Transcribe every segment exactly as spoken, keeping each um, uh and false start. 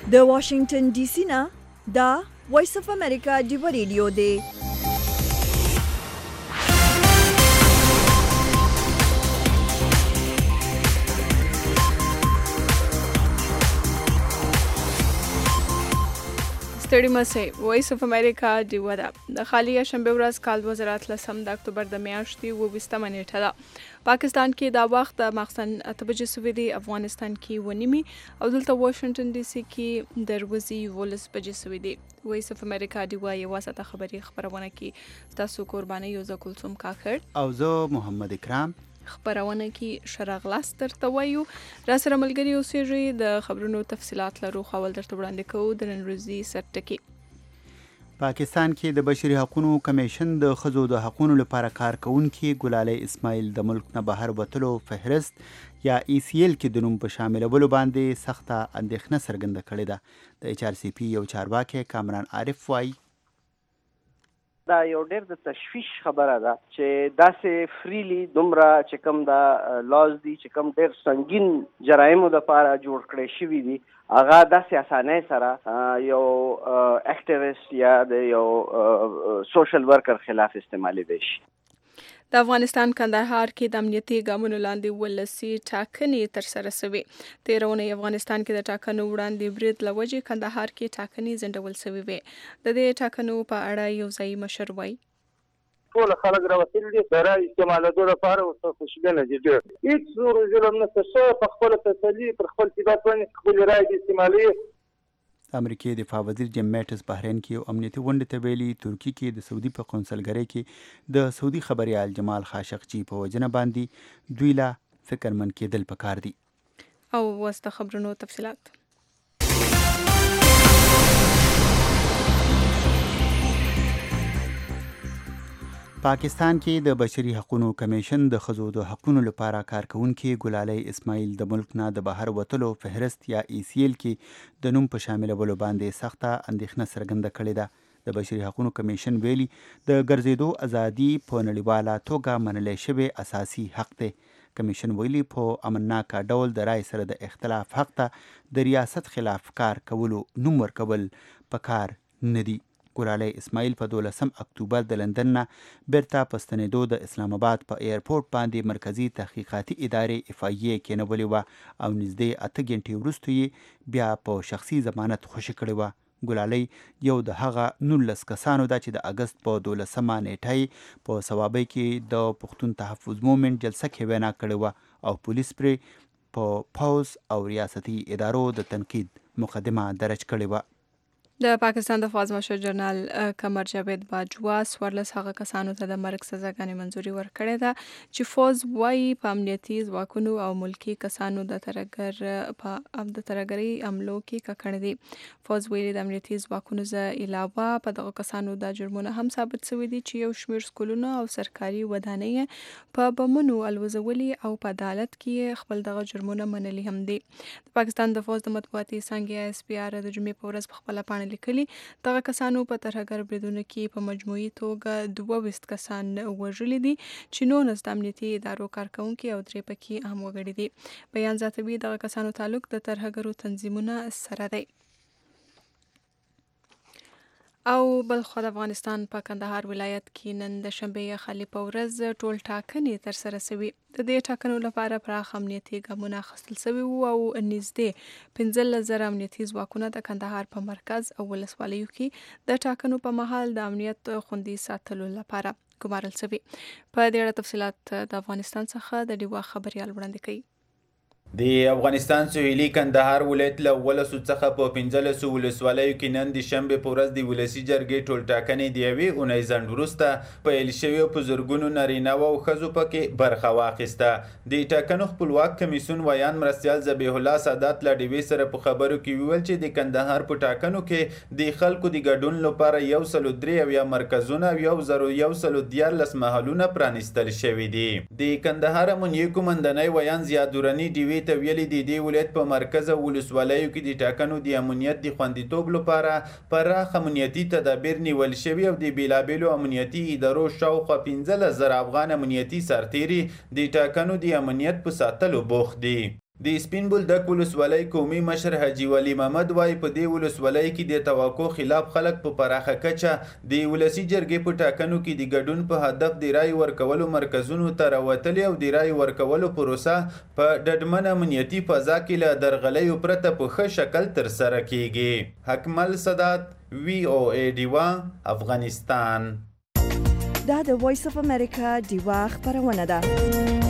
د واشنگټن ډي سي نه دا وایس اف امریکا دی ریډیو دی. ستړي مسئ وایس اف امریکا دی ودا د خالیه شنبه ورځ کال دوه زره اتلسم د اکتوبر د میاشتې اوویشتمه نیټه ده. پاکستان کې دا وخت د ماخستن اته بجې سوي دي، افغانستان کې اوه نیمې او دلته واشنگټن ډي سي کې د ورځې یولس بجې سوي دي. وایس اف امریکا دی وایي واسطه خبري خبرونه کې تاسو قرباني یو ځ کلثوم کاکړ او زه محمد اکرام خبرونه کې شراغلاس درته وایو. را سره ملګري اوسېږئ د خبرونو تفصیلات لرو خول درته وړاندې کوو. د نن ورځې سرټکي پاکستان کې د بشري حقوقو کمیشن د ښځو د حقوقو لپاره کار کوونکي ګلالۍ اسماعیل د ملک نه بهر وتلو فهرست یا ای سی ایل کې د نوم په شاملولو باندې سخته اندېښنه څرګنده کړې ده. د ایچ آر سی پی یو چارواکی کامران عارف وایي دا یو ډېر د تشویش خبره ده چې داسې فریلی دومره چې کوم دا لاز دي چې کوم ډېر سنگین جرایمو دپاره جوړ کړی شوي دي هغه داسې اسانۍ سره یو اکټیویسټ یا د یو سوشل ورکر خلاف استعمالیدی شي. د افغانستان کندهار کې د امنیتي ګامونو لاندې ولسي ټاکنې ترسره شوې. تېره اونۍ افغانستان کې د ټاکنو وړاندې برید له وجې کندهار کې ټاکنې ځنډول شوې وې. د دې ټاکنو په اړه یو ځایي مشر وایي ټول خلک راوتلي دي د رایې استعمالېدو لپاره ورته خوشبینه دي. ډېر هېڅ زور و ظلم نشته، ښه په خپله تسلي پر خپل طبیعت باندې خپلې رایې دې استعمالوي. د امریکې دفاع وزیر جیم میټس بحرین کې یو امنیتي غونډې ته ویلي ترکي کې د سعودي په قونسلګرۍ کې د سعودي خبریال جمال خاشقجي په وجنه باندې دوی لا فکرمند کېدل پکار دي. او اوس د خبرونو تفصیلات. پاکستان کې د بشري حقوقو کمیشن د ښځو د حقوقو لپاره کارکونکي ګلالۍ اسماعیل د ملک نه د بهر وتلو فهرست یا ای سی ایل کې د نوم په شاملولو باندې سخته اندېښنه څرګنده کړې ده. د بشري حقوقو کمیشن ویلي د ګرځېدو ازادي په نړیواله توګه منلی شوی اساسي حق دی. کمیشن ویلي په امنناکه ډول د رای سره د اختلاف حق ته د ریاست خلاف کار کولو نوم ورکول پکار نه دي. ګلالۍ اسماعیل په دولسم اکتوبر د لندن نه بیرته په ستنېدو د اسلام آباد په ایرپورټ باندې مرکزي تحقیقاتي ادارې اف آی ای کېنولې وه او نږدې اته ګنټې وروسته یې بیا په شخصي ضمانت خوشي کړې وه. ګلالۍ یو د هغه نولس کسانو ده چې د اګست په دولسمه نیټه په صوابۍ کې د پښتون تحفظ مومنټ جلسه کې وینا کړې وه او پولیس پرې په پوځ او ریاستي ادارو د تنقید مقدمه درج کړې وه. د پاکستان د فاز مشر جنرال قمر جاوید باجوا څوارلس هغه کسانو ته د مرګ سزاګانې منظوري ورکړې ده چې فوز وایي په امنیتي ځواکونو او ملکي کسانو د ترهګر په د ترهګرۍ حملو کې ککړ دي. فوز ویلي د امنیتي ځواکونو ځ علاوه په دغه کسانو دا جرمونه هم ثابت شوي دي چې یو شمېر سکولونه او سرکاري ودانۍ په بمونو الوزولي او په عدالت کې خپل دغه جرمونه منلي هم دي. د پاکستان د فوز د مطبوعاتي څانګې اس پی آر د جمعې په ورځ په خپله پاڼه لیکلي دغه کسانو په ترهګر بریدونو کې په مجموعي توګه دوه ویشت کسان وژلي دي چې نولس د امنیتي ادارو کارکوونکي او درې پکې هم وګړي دي. بیان زیاتوي دغه کسانو تعلق د ترهګرو تنظیمونه سره دی. او بل خو د افغانستان په کندهار ولایت کې نن د شنبې خالي په ورځ ټول ټاکنې ترسره شوي. د دې ټاکنو لپاره پراخ امنیتي ګامونه اخیستل شوي وو او نږدې پنځلس زره امنیتي ځواکونه د کندهار په مرکز او ولسوالیو کې د ټاکنو په مهال د امنیت خوندي ساتلو لپاره ګمارل شوي. په دې اړه تفصیلات د افغانستان څخه د ډیوا خبریال وړاندې کوي. د افغانستان سویلي کندهار ولایت له ولسو څخه په پنځلسو ولسوالیو کې نن د شنبې په ورځ د ولسي جرګې ټول ټاکنې د یوې اونۍ ځنډ وروسته پیل شوې او په زرګونو نارینه او ښځو پکې برخه واخیسته. د ټاکنو خپلواک کمیسیون ویان مرستیال ذبیح الله سادات له ډیوې سره په خبرو کې وویل چې د کندهار په ټاکنو کې د خلکو د ګډون لپاره یو سلو درې اویا مرکزونه او یو زرو یو سلو دیارلس محلونه پرانیستل شوي دي. د کندهار امنیې قومندانۍ ویان ضیا درني ډیوې ته ویلي د دې ولایت په مرکز او ولسوالیو کې د ټاکنو د امنیت د خوندیتوب لپاره پراخ امنیتي تدابیر نیول شوي او د بیلابیلو امنیتي ادارو شاوخوا پنځلس زره افغان امنیتي سرتیري د ټاکنو د امنیت په ساتلو بوخت دي. د سپین بولدک ولسوالۍ قومي مشر حاجي ولی محمد وایي په دې ولسوالۍ کې د توقع خلاف خلک په پراخه کچه د ولسي جرګې په ټاکنو کې د ګډون په هدف د رای ورکولو مرکزونو ته راوتلي او د رای ورکولو پروسه په ډډمن امنیتي فضا کې له درغلیو پرته په ښه شکل ترسره کیږي. حکمل سادات، وی او ای ډیوا، افغانستان. دا د وایس اف امریکا ډیوا خبرونه ده.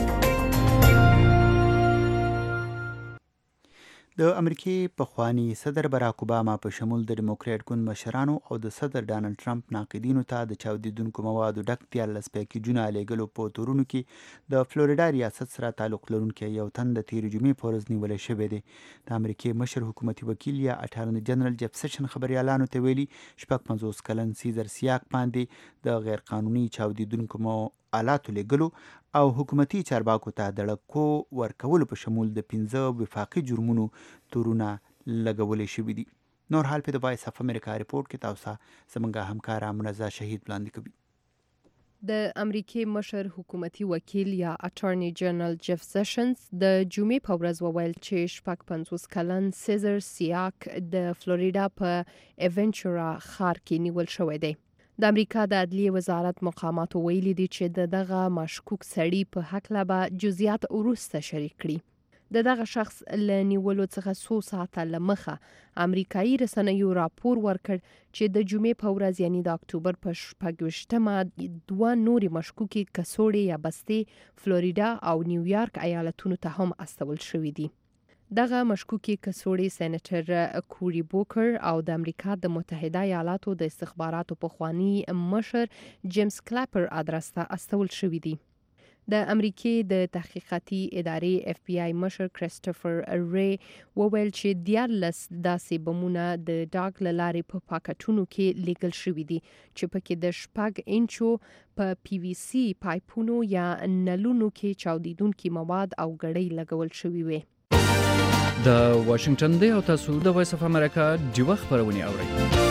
د امریکې پخوانی صدر براک اوباما په شمول د ډیموکریټ ګوند مشرانو او د صدر ډانلډ ټرمپ ناقدینو ته د چاودیدونکو موادو ډک دیارلس پیکیجونه لیږلو په تورونو کې د فلوریډا ریاست سره تعلق لرونکی یو تن د تېرې جمعې په ورځ نیولی شوی دی. د امریکې مشر حکومتي وکیل یا اټارني جنرال جف سیشن خبریالانو ته ویلي شپږ پنځوس کلن سیزر سیاک باندې د غیر قانوني چاودیدونکو مو آلاتو لیږلو او حکومتي چارواکو ته د لکو ورکولو په شمول د پنځه وفاقي جرمونو تورونه لګولې شوي دي. نور حال په د وایس اف امریکا ریپورټ کې تاسو زموږ همکاره منزه شهید وړاندې کوي. د امریکې مشر حکومتي وکیل یا اټارني جنرال جف سیشنز د جمعې په ورځ وویل چې شپږ پنځوس کلن سیزر سیاک د فلوریډا په ایونچورا ښار کې نیول شوی دی. د امریکا د عدلیې وزارت مقاماتو ویلي دي چې د دغه مشکوک سړي په هکله به جزئیات وروسته شریک کړي. د دغه شخص له نیولو څخه څو ساعته له مخه امریکایي رسنیو راپور ورکړ چې د جمعې په ورځ یعنې د اکتوبر په شپږ ویشتمه دوه نورې مشکوکې کڅوړې یا بستې فلوریډا او نیویارک ایالتونو ته هم استول شوي دي. دغه مشکوکې کڅوړې سېنیټر کوري بوکر او د امریکا د متحده ایالاتو د استخباراتو پخوانی مشر جیمز کلاپر ادرس ته استول شوي دي. د امریکې د تحقیقاتي ادارې اف بی آی مشر کریسټوفر ری وویل چې دیارلس داسې بمونه د ډاګ له لارې په پاکټونو کې لیږل شوي دي چې پکې د شپږ انچو په پی وي سی پایپونو یا نلونو کې چاودیدونکي مواد او ګړۍ لګول شوي وي. د واشنگټن دی او تاسو د وایس اف امریکا ډیوه خبرونه اورئ.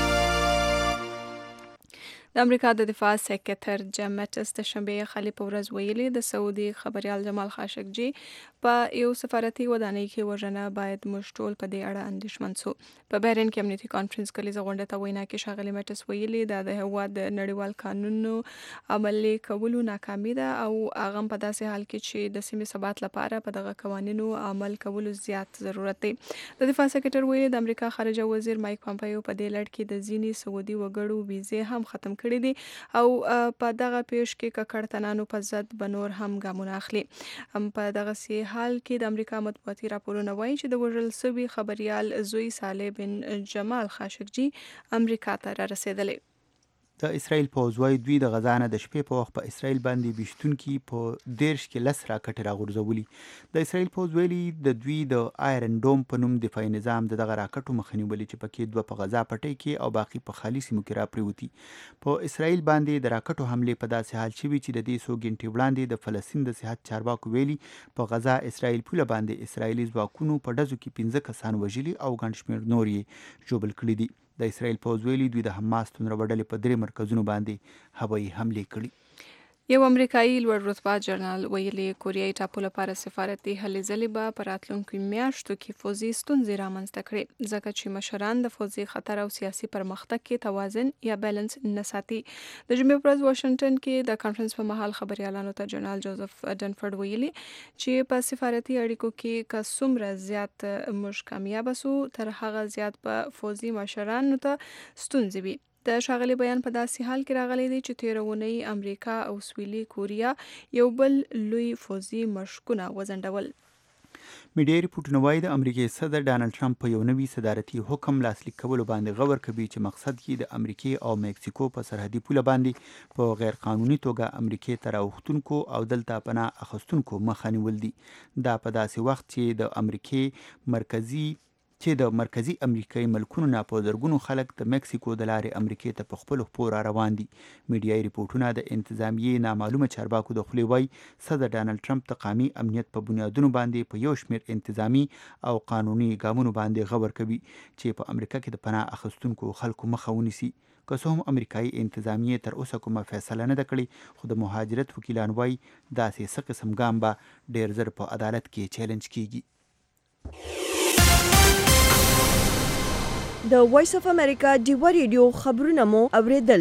د امریکا د دفاع سکرټر جیم میټس د شنبې خالي په ورځ ویلي د سعودي خبريال جمال خاشقجي په یو سفارتي ودانۍ کې وژنه باید موږ ټول په دې اړه اندېښمن سو. په بحرین کې امنیتي کانفرنس کلیزه غونډه ته وینا کې ښاغلي میټس ویلي دا د هیواد د نړیوال قانونو عملي کولو ناکامي ده او هغه په داسې حال کې چې د سیمې ثبات لپاره په دغه قوانینو عمل کولو زیات ضرورت دی. د دفاع سکرټر ویلي د امریکا خارجه وزیر مایک پامپیو په دې لړ کې د ځینې سعودي وګړو ویزې هم ختم کړي دي او په دغه پیش کې ککړتنانو په ضد به نور هم ګامونه اخلي. په دغه سي حال کې د امریکا مطبوعاتي راپورونه وایي چې د وژل شوي خبريال زوی صالح بن جمال خاشقجي امریکا ته را رسیدلی. د اسرائیل پوځ وایي دوی د غزا نه د شپې په وخت په اسرائیل باندې ویشتونکي په دیرش کې لس راکټې راغورځولي. د اسرائیل پوځ ویلي د دوی د آیرن ډوم په نوم دفاعي نظام د دغه راکټو مخه نیولې چې پکې دوه په غزا پټۍ کې او باقي په خالي سیمو کې راپرېوتي. په اسرائیل باندې د راکټو حملې په داسې حال شوي چې د دې څو ګنټې وړاندې د فلسطین د صحت چارواکو ویلي په غزا اسرائیل پوله باندې اسرائیلي ځواکونو په ډزو کې پنځه کسان وژلي او ګڼ شمېر نور یې ژوبل کړي دي. د اسرائیل پوځ ویلي دوی د حماس توندروه ډلې په درې مرکزونو باندې هوایي حملې کړي. یو امریکایي لوړ رتبه جرنال ویلي کوریايي ټاپو لپاره سفارتي هلې ځلې به په راتلونکو میاشتو کې فوزي ستونزې رامنځته کړي ځکه چې مشران د فوزي خطر او سیاسي پرمختګ کې توازن یا بیلنس نه ساتي. د جمعې په ورځ واشنگټن کې د کانفرنس په مهال خبريالانو ته جنرال جوزف ډنفورد ویلي چې په سفارتي اړیکو کې که څومره زیات موږ کامیاب سو تر هغه زیات په فوزي مشرانو ته ستونزې وي. د ښاغلي بیان په داسې حال کې راغلی دی چې تېره اونۍ امریکا او سویلي کوریا یو بل لوی فوزي مشکونه وځنډول. میډیا ریپورټونه وایي د امریکې صدر ډانلډ ټرمپ په یو نوي صدارتي حکم لاسلیک کولو باندې غور کوي چې مقصد یې د امریکې او میکسیکو په سرحدي پوله باندې په غیر قانوني توګه امریکې ته راوښتونکو او دلته پناه اخیستونکو مخه نیول دي. دا په داسې وخت چې د امریکې مرکزي چې د مرکزي امریکایي ملکونو نه په زرګونو خلک د میکسیکو د لارې امریکې ته په خپلو پښو را روان دي. میډیایي ریپورټونه د انتظامیې نامعلومه چارواکو د خولې وایي صدر ډانلډ ټرمپ د قومي امنیت په بنیادونو باندې په یو شمېر انتظامي او قانوني ګامونو باندې غور کوي چې په امریکا کې د پناه اخیستونکو خلکو مخه ونیسي. که څه هم امریکایي انتظامیې تر اوسه کومه فیصله نه ده کړې خو د مهاجرت وکیلان وایي داسې څه قسم ګام به ډېر زر په عدالت کې چیلنج کیږي. د وایس اف امریکا ډیوا ریډیو خبرونه مو اوریدل.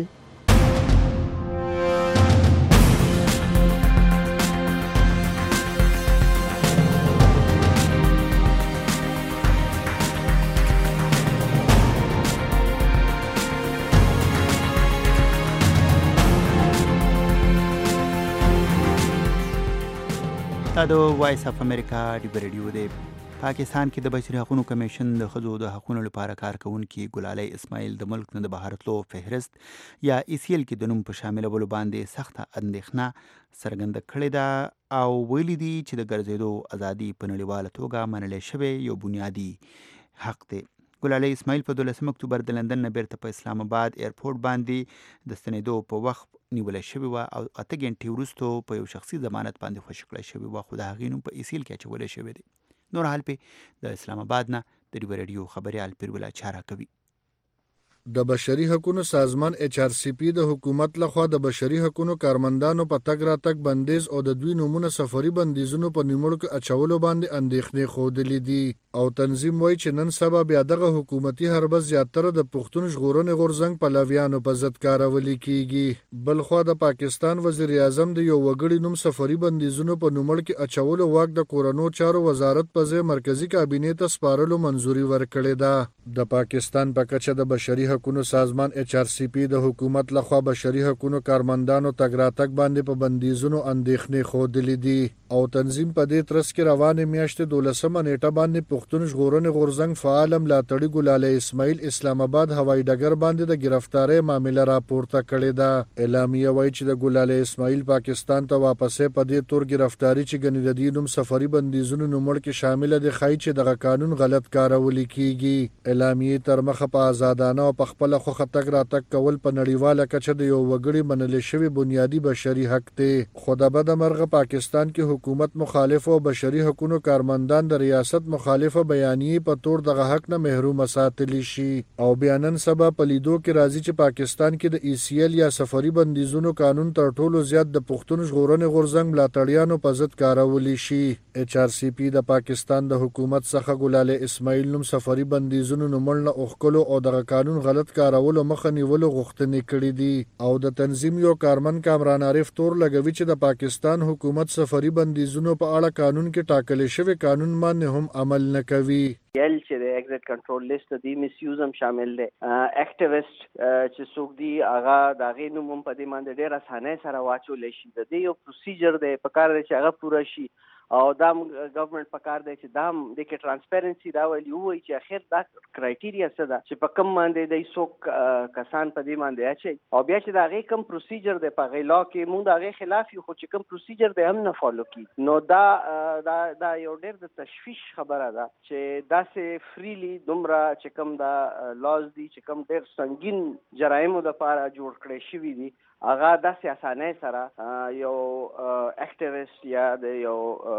دا د وایس اف امریکا ډیوا ریډیو دی. پاکستان کې د بشري حقوقو کمیشن د ښځو د حقوقو لپاره کارکونکي ګلالۍ اسماعیل د ملک نه د بهر تلو فهرست یا ای سی ایل کې د نوم په شاملولو باندې سخته اندېښنه څرګنده کړې ده او ویلي دي چې د ګرځېدو ازادي په نړیواله توګه منل شوی یو بنیادي حق دی. ګلالۍ اسماعیل په دولسم اکتوبر د لندن نه بیرته په اسلام آباد ایرپورټ باندې د ستنېدو په وخت نیولای شوې وه او اته ګنټې وروسته په یو شخصي ضمانت باندې خوشي کړی شوې وه، خو د هغې نوم په ای سی ایل کې اچولی شوی دی. نور حال په د اسلام آباد نه د ډیوا ریډیو خبريال پیرول چاره کوي. د بشري حقوقو سازمان ایچ آر سی پی د حکومت لخوا د بشري حقوقو کارمندانو په تګ راتګ بندیز او د دوی نومونه سفري بندیزونو په نیمړو کې اچولو باندې اندېښنې ښودلې دي او تنظیم وایي چې نن سبا بیا دغه حکومتي حربه زیاتره د پښتون ژغورنې غورځنګ پلویانو په ضد کارولې کیږي. بلخوا د پاکستان وزیر اعظم د یو وګړي نوم سفري بندیزونو په نومړ کې اچولو واک د کورونو چارو وزارت په ځای مرکزی کابینې ته سپارلو منځوري ورکړې ده. د پاکستان په کچه د بشري حقوقو سازمان ایچ آر سی پی د حکومت لخوا بشري حقوقو کارمندانو تګ راتګ باندې په بندیزونو اندېښنې ښودلې دي او تنظیم په دې ترڅ کې روانې میاشتې دولسمه نیټه باندې پښتون ژغورنې غورځنګ فعال ملاتړي ګلالۍ اسماعیل اسلام آباد هوایي ډګر باندې د گرفتارۍ معامله راپورته کړې ده. اعلامیه وایي چې د ګلالۍ اسماعیل پاکستان ته واپسې په دې تور گرفتاری چې ګنې د دې نوم سفري بندیزونو نومړ کې شامل دي ښایي چې دغه قانون غلط کارول کیږي. اعلامیه تر مخه په آزادانه او په خپل خوخه تګ راتګ کول په نړیواله کچه د یو وګړي منل شوی بنیادی بشري حق دی، خو د بده مرغه پاکستان کې حکومت مخالف او بشري حقوقو کارمندان د ریاست مخالفه بیانیې په تور دغه حق نه محروم ساتلی شي او بیانن سبا په لیدو کې راځي چې پاکستان کې د ای سی ایل یا سفري بندیزونو قانون تر ټولو زیات د پښتون ژغورنې غورځنګ ملاتړیانو په ضد کارولی شي. ایچ آر سی پی د پاکستان د حکومت څخه ګلالۍ اسماعیل نوم سفري بندیزونو نومړ نه اوښکلو او دغه قانون غلط کارولو مخه نیولو غوښتنې کړې دي او د تنظیم یو کارمن کامران عارف تور لګوي چې د پاکستان حکومت سفري بندیزونو په اړه قانون کې ټاکل شوی قانون باندې هم عمل نه کوي. یل چې د ایگزیټ کنټرول لیست دی میس یوز هم شامل دی. اکټیویسټ چې څوک دی هغه د هغې نوم هم په دې باندې ډېر اسانۍ سره واچولی شي. د دې یو پروسیجر دی په کار دی چې هغه پوره شي او دا گورنمنٹ په کار دی چې دا د کې ترانسپیرنسي دا ویلي ووایي چې اخر دا کرایټیریا څه ده چې په کوم باندې دی څوک کسان په دې باندې اچي او بیا چې د هغې کوم پروسیجر دی په هغې لا کې مونږ د هغې خلاف یو خو چې کوم پروسیجر دی هم نه فالو کړي نو دا دا دا یو ډېر د تشویش خبره ده چې داسې فریلی دومره چې کوم دا لاز دي چې کوم ډېر سنګین جرایمو دپاره جوړ کړی شوي دي هغه داسې اسانۍ سره یو اکټیویسټ یا د یو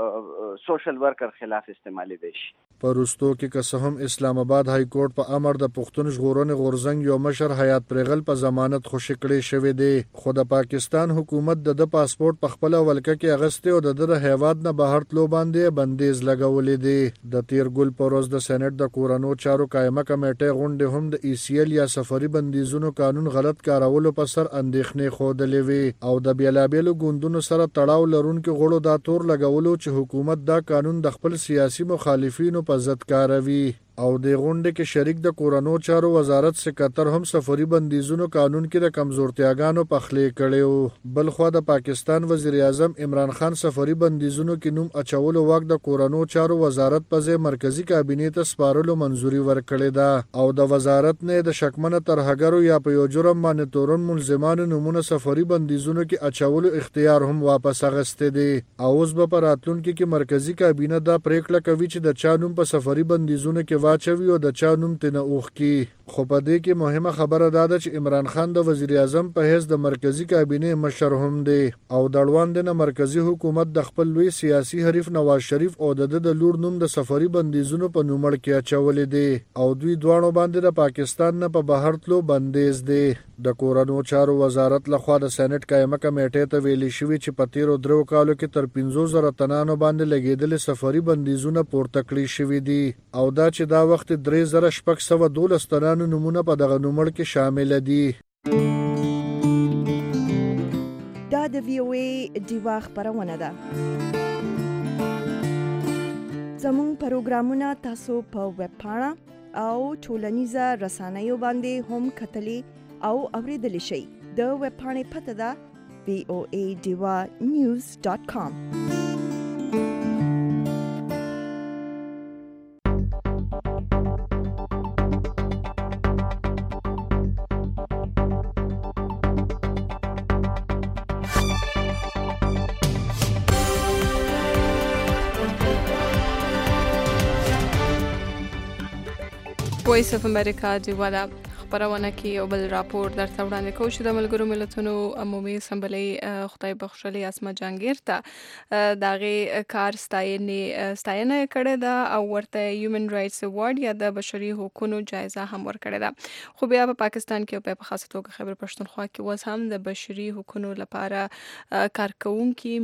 سوشل ورکر خلاف استعمالیدی شي. په وروستو کې که څه هم اسلام آباد های کورټ په امر د پښتون ژغورنې غورځنګ یو مشر حیات پرېغل په ضمانت خوشي کړی شوی دی، خو د پاکستان حکومت د د پاسپورت په خپله ولکه کې اغستې او د ده د هیواد نه بهر تلو باندې بندیز لګولی دی. د تیر ګل په ورځ د سینټ د کورنو چارو قایمه کمیټې غونډې هم د ای سی ایل یا سفري بندیزونو قانون غلط کارولو په سر اندېښنې ښودلې وې او د بېلابېلو ګوندونو سره تړاو لرونکو غړو دا تور لګولو چې حکومت دا قانون د خپل سیاسي مخالفینو په ضد کاروي او د غونډې کې شریک د کورنو چارو وزارت سکرټر هم سفري بندیزونو قانون کې د کمزورتیاګانو پخلی کړی. بل خو د پاکستان وزیر اعظم عمران خان سفري بندیزونو کې نوم اچولو واک د کورنو چارو وزارت په ځای مرکزی کابینې ته سپارلو منځوري ورکړې ده او د وزارت نه د شکمنه ترهګرو یا په یو جرم باندې تورن ملزمانو نومونه سفري بندیزونو کې اچولو اختیار هم واپس اخیستی دی او اوس به په راتلونکي کې مرکزی کابینه دا پریکړه کوي چې د چا نوم په سفري بندیزونو کې واچوي او د چا نوم تنه اوخ کی. خو په دې کې مهمه خبره دا ده چې عمران خان د وزیر اعظم په حیث د مرکزی کابینې مشر هم دی او د اړوند نه مرکزی حکومت د خپل لوی سیاسي حریف نواز شریف او د د لور نوم د سفري بندیزونو په نومړ کې اچولې دي او دوی دواړو باندې د پاکستان نه په بهر تلو بندیز دی. د کورنو چارو وزارت لخوا د سېنات قائمه کمیټې ته ویلي شوی چې په تیرو درو کالو کې تر پنځه زره تنانو باندې لګیدل سفري بندیزونه پورته کړی شوي دي او دا چې دا وخت درې زره شپږ سوه دولس تنانو نمونه په دغه نومړ کې شامل دي. دا د وی او ای ډیوا خبرونه ده. زموږ پروګرامونه تاسو په ویب پاڼه او ټولنیزه رسنیو باندې هم کتلی او اوریدلی شئ. د ویب پاڼې پته ده وی او ای ډیوا نیوز ډاټ کام. وایس اف امریکا ډیوا دا خبرونه کې یو بل راپور درته وړاندې کوو چې د ملګرو ملتونو عمومي اسمبلۍ خدای بخښلي اسما جهانګیر ته د هغې کار ستاینې ستاینه کړې ده او ورته هیومن رایټس ایوارډ یا د بشري حقوقو جایزه هم ورکړې ده. خو بیا په پاکستان کې په خاصه توګه خیبر پښتونخوا کې اوس هم د بشري حقوقو لپاره کارکوونکي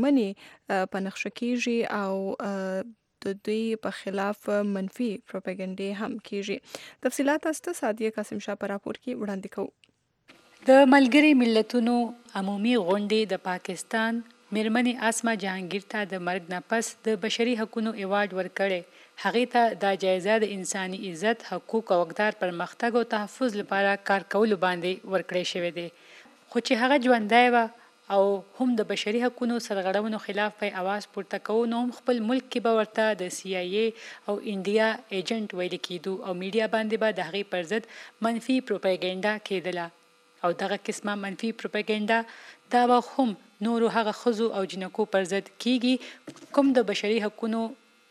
میرمنې په نقشه کېږي او د دوی په خلاف منفي پروپاګاندا هم کیږي. تفصيلات است سادیه قاسم شاه پر راپور کې وړاندې کوو. د ملګری ملتونو عمومي غونډې د پاکستان میرمنې اسما جهانگیر ته د مرګ نه پس د بشري حقوقو ایوارډ ورکړي. هغې ته دا جایزه د انساني عزت، حقوق او اقدار پرمختګ او تحفظ لپاره کار کولو باندې ورکړی شوی دی. خو چې هغه ژوندۍ وه او هم د بشري حقوقو سرغړونو خلاف په आवाज پورته کوو نو هم خپل ملک کې به ورته د سی آی ای او انډیا ایجنټ ویل کېدو او میډیا باندې به د هغې پر ضد منفي پروپاګاندا کېدله او دغه قسمه منفي پروپاګاندا دا به هم نورو هغه ښځو او جنکو پر ضد کېږي کوم د بشري حقوقو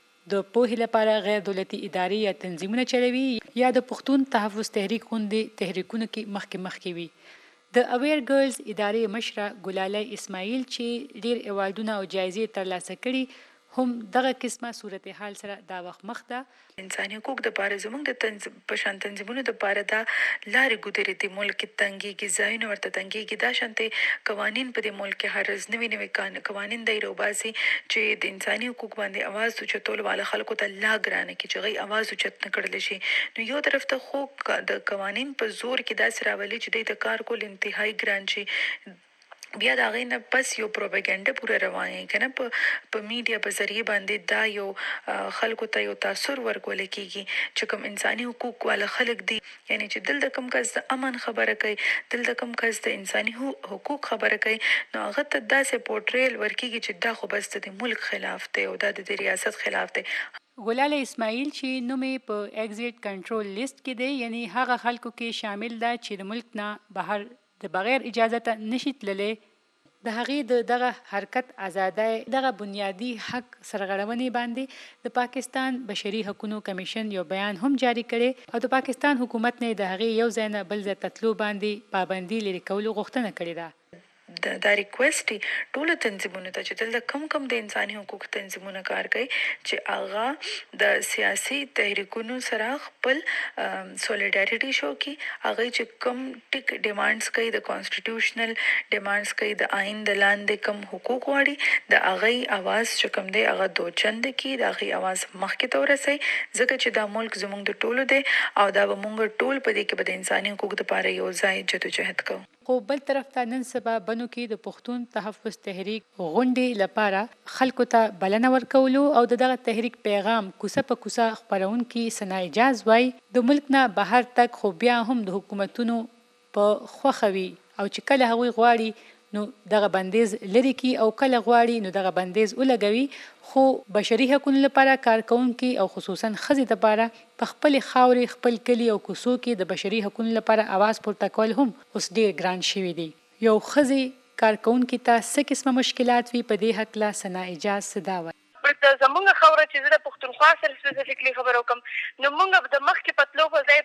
د پوهې لپاره غیر دولتي ادارې یا تنظیمونه چلوي یا د پښتون تحفظ تحریک غوندې تحریکونو کې مخکې مخکې وي. د اویر ګرلز ادارې مشره ګلالی اسماعیل چې ډیر ایوارډونه او جایزې ترلاسه کړي هم دغه قسمه صورتحال سره دا وخت مخ ده. انساني حقوق د پاره زموږ د تنظیم پشان تنظیمونو د پاره دا لارې ګذرې د ملک تنګيږي ځایونه ورته تنګيږي دا شانته قوانين په د ملک هر ځنوي نوې قوانين د روباسي چې د انساني حقوق باندې आवाज اوچتول والا خلکو ته لا ګرانه کې چې غي आवाज اوچت نه کړل شي. نو یو طرف ته خو د قوانين په زور کې دا سراولي چې د کار کول انتهایی ګران شي بیا دا غي نه پس یو پروپاګاندا پوره روانه کنه په په میډیا په ذریعہ باندې دا یو خلکو ته یو تاثر ورکول کیږي چې کوم انساني حقوق والا خلک دي یعنی چې دل د کم کس د امن خبره کوي دل د کم کس د انساني حقوق خبره کوي نو هغه ته داسې پورټریل ورکیږي چې دا خو بس د ملک خلاف دی او دا د ریاست خلاف دی. ګلالی اسماعیل چې نومې په ایگزیټ کنټرول لیست کې دی یعنی هغه خلکو کې شامل ده چې د ملک نه بهر د بغیر اجازه نشي تللی د هغې د دغه حرکت ازادۍ دغه بنیادی حق سرغړونې باندې د پاکستان بشري حقوقو کمیشن یو بیان هم جاری کړي او د پاکستان حکومت نه د هغې یو ځای نه بل ځای تتلو باندې پابندي لري کولو غوښتنه کړې ده. د دا ریکوست ټول تنظیمونو ته چې د کم کم د انساني حقوق تنظیمونو کار کوي چې هغه د سیاسي تحریکونو سره خپل سولیډاریټي شو کی هغه چې کم ټیک ډیمانډز کوي د کانسټیټیوشنل ډیمانډز کوي د آئین د لاندې کم حقوق واړي د هغه आवाज چې کم دی هغه دوچند کی د هغه आवाज مخکې ته ورسي ځکه چې دا ملک زموږ د ټولو دی او دا به موږ ټول په دې کې به د انساني حقوق لپاره یو ځای جدوجہد کوو. خو بل طرف ته نن سبا بنو کې د پښتون تحفظ تحریک غونډې لپاره خلکو ته بلنه ورکولو او دغه تحریک پیغام کوڅه په کوڅه خپرونکي سنا اجاز وای د ملک نه بهر تک خو بیا هم د حکومتونو په خوخوي او چې کله هغوی غواړي نو دغه بندیز لري کی او کله غواړي نو دغه بندیز ولګوي خو بشري حقوقو لپاره کارکونکي او خصوصا ښځې لپاره په خپل خاورې خپل کلی او کوڅو کې د بشري حقوقو لپاره आवाज پورته کول هم اوس ډیر ګران شوی دی. یو ښځې کارکونکي ته څه قسمه مشکلات وي په دې حق لا سنا اجاز صدا وایي. د زمونږ خوره چې زه د پښتونخوا سره سپیسیفیکلی خبرو کوم نو موږ د مخکې پتلو په ځای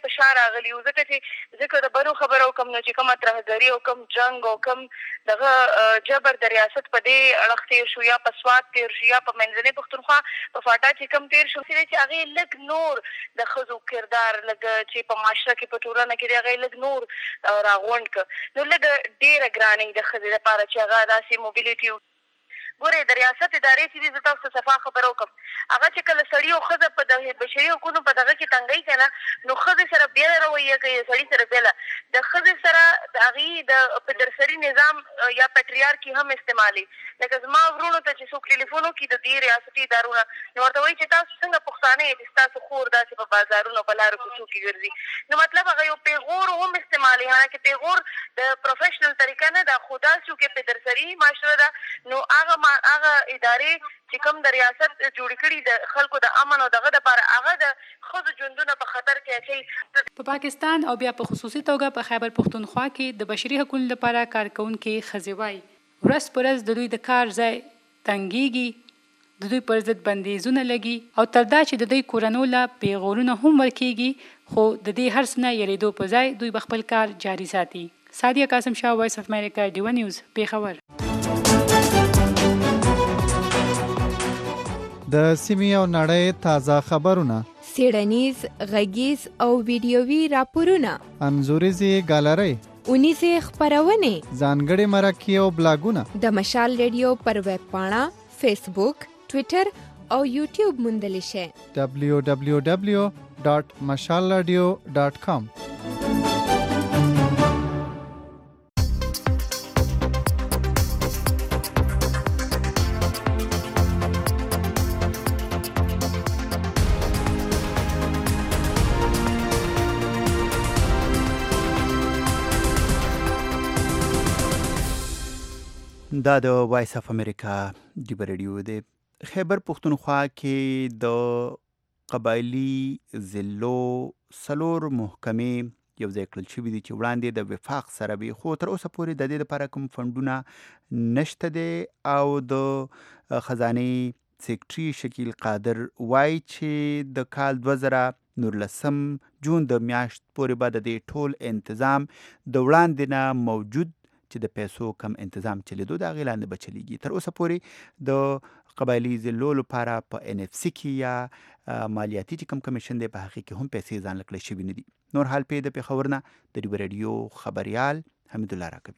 فشار راغلی و ځکه چې ځکه د بلو خبرو کوم نو چې کومه ترهګري او کوم جنګ او کوم دغه جبر د ریاست په دې اړخ تېر شو یا په سوات تېر شو یا په منځنۍ پښتونخوا په فاټا چې کوم تېر شو چې هغې لږ نور د ښځو کردار لږ چې په معاشره کې په ټولنه کې د هغې لږ نور راغونډ کړه نو لږ ډېره ګرانۍ د ښځې لپاره چې هغه داسې موبیلیټي ګورئ د ریاست ادارې چې دي زه تاسو ته صفا خبره وکړم هغه چې کله سړي او ښځه په د بشري حقونو په دغه کې تنګۍ که نه نو ښځې سره بېله رویه کوي سړي سره بېله د ښځې سره د هغې د پدرسري نظام یا پیټریارکي هم استعمالي لکه زما ورونو ته چې څوک ټلیفون وکړي د دې ریاستي ادارونه نو ورته وایي چې تاسو څنګه پښتانه یې چې ستاسو خور داسې په بازارونو په لارو کوڅو کې ګرځي نو مطلب هغه یو پیغور هم استعمالي حالانکه پیغور د پروفیشنل طریقه نه ده خو داسې و کې پدرسري معاشره ده نو هغه هغه ادارې چې کوم د ریاست جوړې کړي د خلکو د امن او دغه دپاره هغه د ښځو ژوندونه په خطر کې اچوي. په پاکستان او بیا په خصوصي توګه په خیبر پښتونخوا کې د بشري حقوقو لپاره کارکونکي ښځې وایي ورځ په ورځ د دوی د کار ځای تنګېږي د دوی پر ضد بندیزونه لګي او تر دا چې د دوی کورنو له پیغورونه هم ورکېږي خو د دې هر څه نه یریدو په ځای دوی به خپل کار جاري ساتي. سادیه قاسم شاه، وایس اف امریکا، ډیوه نیوز، پیښور. د سیمې او نړۍ تازه خبرونه، څېړنیز، غږیز او ویډیوي راپورونه، انځوریزې ګالرۍ، اونیزې خپرونې، ځانګړي مرکې او بلاګونه د مشال ریډیو پر ویب پاڼه، فیسبوک، ټویټر او یوټیوب موندلی شئ. دبلیو دبلیو دبلیو ډاټ مشال راډیو ډاټ کام. دا د وایس اف امریکا ډیبه ریډیو دی. خیبر پښتونخوا کې د قبایلي ضلعو څلور محکمې یو ځای کړل شوي دي چې وړاندې د وفاق سره وي، خو تر اوسه پورې د دې لپاره کوم فنډونه نشته دی. او د خزانې سیکرټري شکیل قادر وایي چې د کال دوه زره نولسم جون د میاشت پورې به د دې ټول انتظام د وړاندې نه موجود چې د پیسو کم انتظام چلیدو د هغې لاندې به چلیږي. تر اوسه پورې د قبایلي ضلعو لپاره په ان اف سی کې یا مالیاتي چې کم کمیشن دی په هغې کې هم پیسې ځان لکړی شوي نه دي. نور حال پې د پېښور نه د ډیوه ریډیو خبریال حمیدالله راکوي.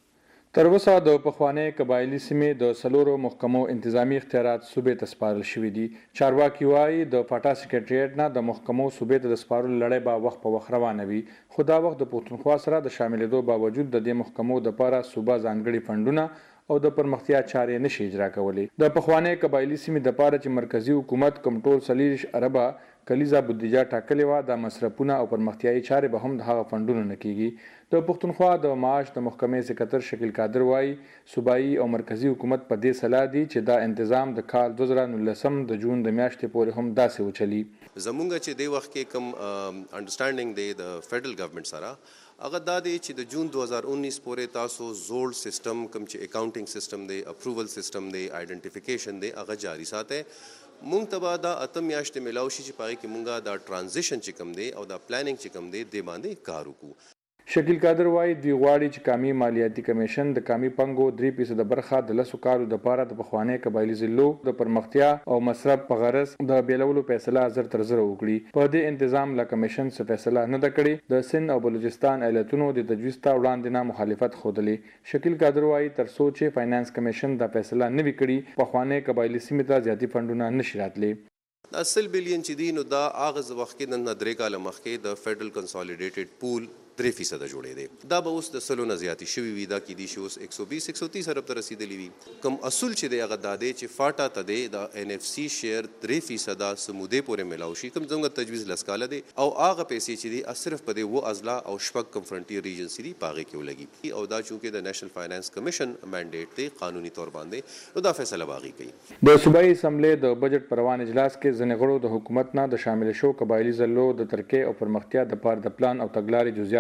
تر اوسه د پخوانۍ قبایلي سیمې د څلورو محکمو انتظامی اختیارات صوبې ته سپارل شوي دي. چارواکي وایي د پاټا سکریټریټ نه د محکمو صوبې ته د سپارلو لړۍ به وخت په وخت روانه وي، خو دا وخت د پښتونخوا سره د شاملېدو باوجود د دې محکمو دپاره صوبه ځانګړي فنډونه او د پرمختیا چارې نشي اجرا کولی. د پخوانۍ قبایلي سیمې دپاره چې مرکزي حکومت کوم ټول څلېرویشت اربه کلیزه بودیجه ټاکلې وه، د مصرفونه او پرمختیایي چارې به هم د هغه فنډونو نه کیږي. د پښتونخوا د معاش د محکمې سکرتر شکیل قادر وایي صوبایي او مرکزي حکومت په دې سلا دي چې دا انتظام د کال دوه زره نولسم د جون د میاشتې پورې هم داسې وچلي. زمونږ چې دی وخت کې کوم انډرسټانډینګ دی د فیډرل ګورنمنت سره هغه دا دی چې د جون دوه هزار انیس پورې تاسو زوړ سیستم کوم چې اکاونټینګ سیستم دی، اپروول سیستم دی، آئیډنټیفیکیشن دی، هغه جاری ساتئ. مونږ ته به دا اته میاشتې میلاو شي چې په هغې کې مونږ دا ټرانزیشن چې کوم دی او دا پلانینګ چې کوم دی دې باندې کار وکړو. شکیل قادر وایي دوی غواړي چې قامي مالیاتي کمیشن د قامي پنګو درې فیصده برخه د لسو کالو دپاره د پخوانۍ قبایلي ضلعو د پرمختیا او مصرف په غرض د بیلولو فیصله زر تر زره وکړي. په دې انتظام له کمیشن څه فیصله نه ده کړې. د سند او بلوچستان ایالتونو د تجویز ته وړاندې نه مخالفت ښودلې. شکیل قادر وایي تر څو چې فاینانس کمیشن دا فیصله نه وي کړې پخوانۍ قبایلي سیمې ته زیاتي فنډونه نشي راتلی. دا سل بلین چې دی نو دا هغه وخت کې نن درې کاله مخکې د فیډرل کنسالیډیټډ پول درې فیصده جوړې دی. دا به اوس د سلو نه زیاتې شوي وي، دا کیدای شي اوس ایک سو بیس ایک سو تیس ارب ته رسیدلی وي. کوم اصول چې دی هغه دا دی چې فاټا ته دی د ان اف سی شیر درې فیصده سمودې پورې میلاو شي، کوم زموږ تجویز لس کاله دی او هغه پیسې چې دي صرف په دې اووه اضلاع او شپږ کوم فرنټیر ریجنز دي په هغې کې ولګي. او دا چونکې د نیشنل فاینانس کمیشن مینډیټ دی قانوني طور باندې، نو دا فیصله به هغې کوي. د صوبایي اسمبلۍ د بجټ په روان اجلاس کې ځینې غړو د حکومت نه د شامل شو قبایلي ضلعو د ترقۍ او پرمختیا دپاره د پلان او تګلارې جزئیات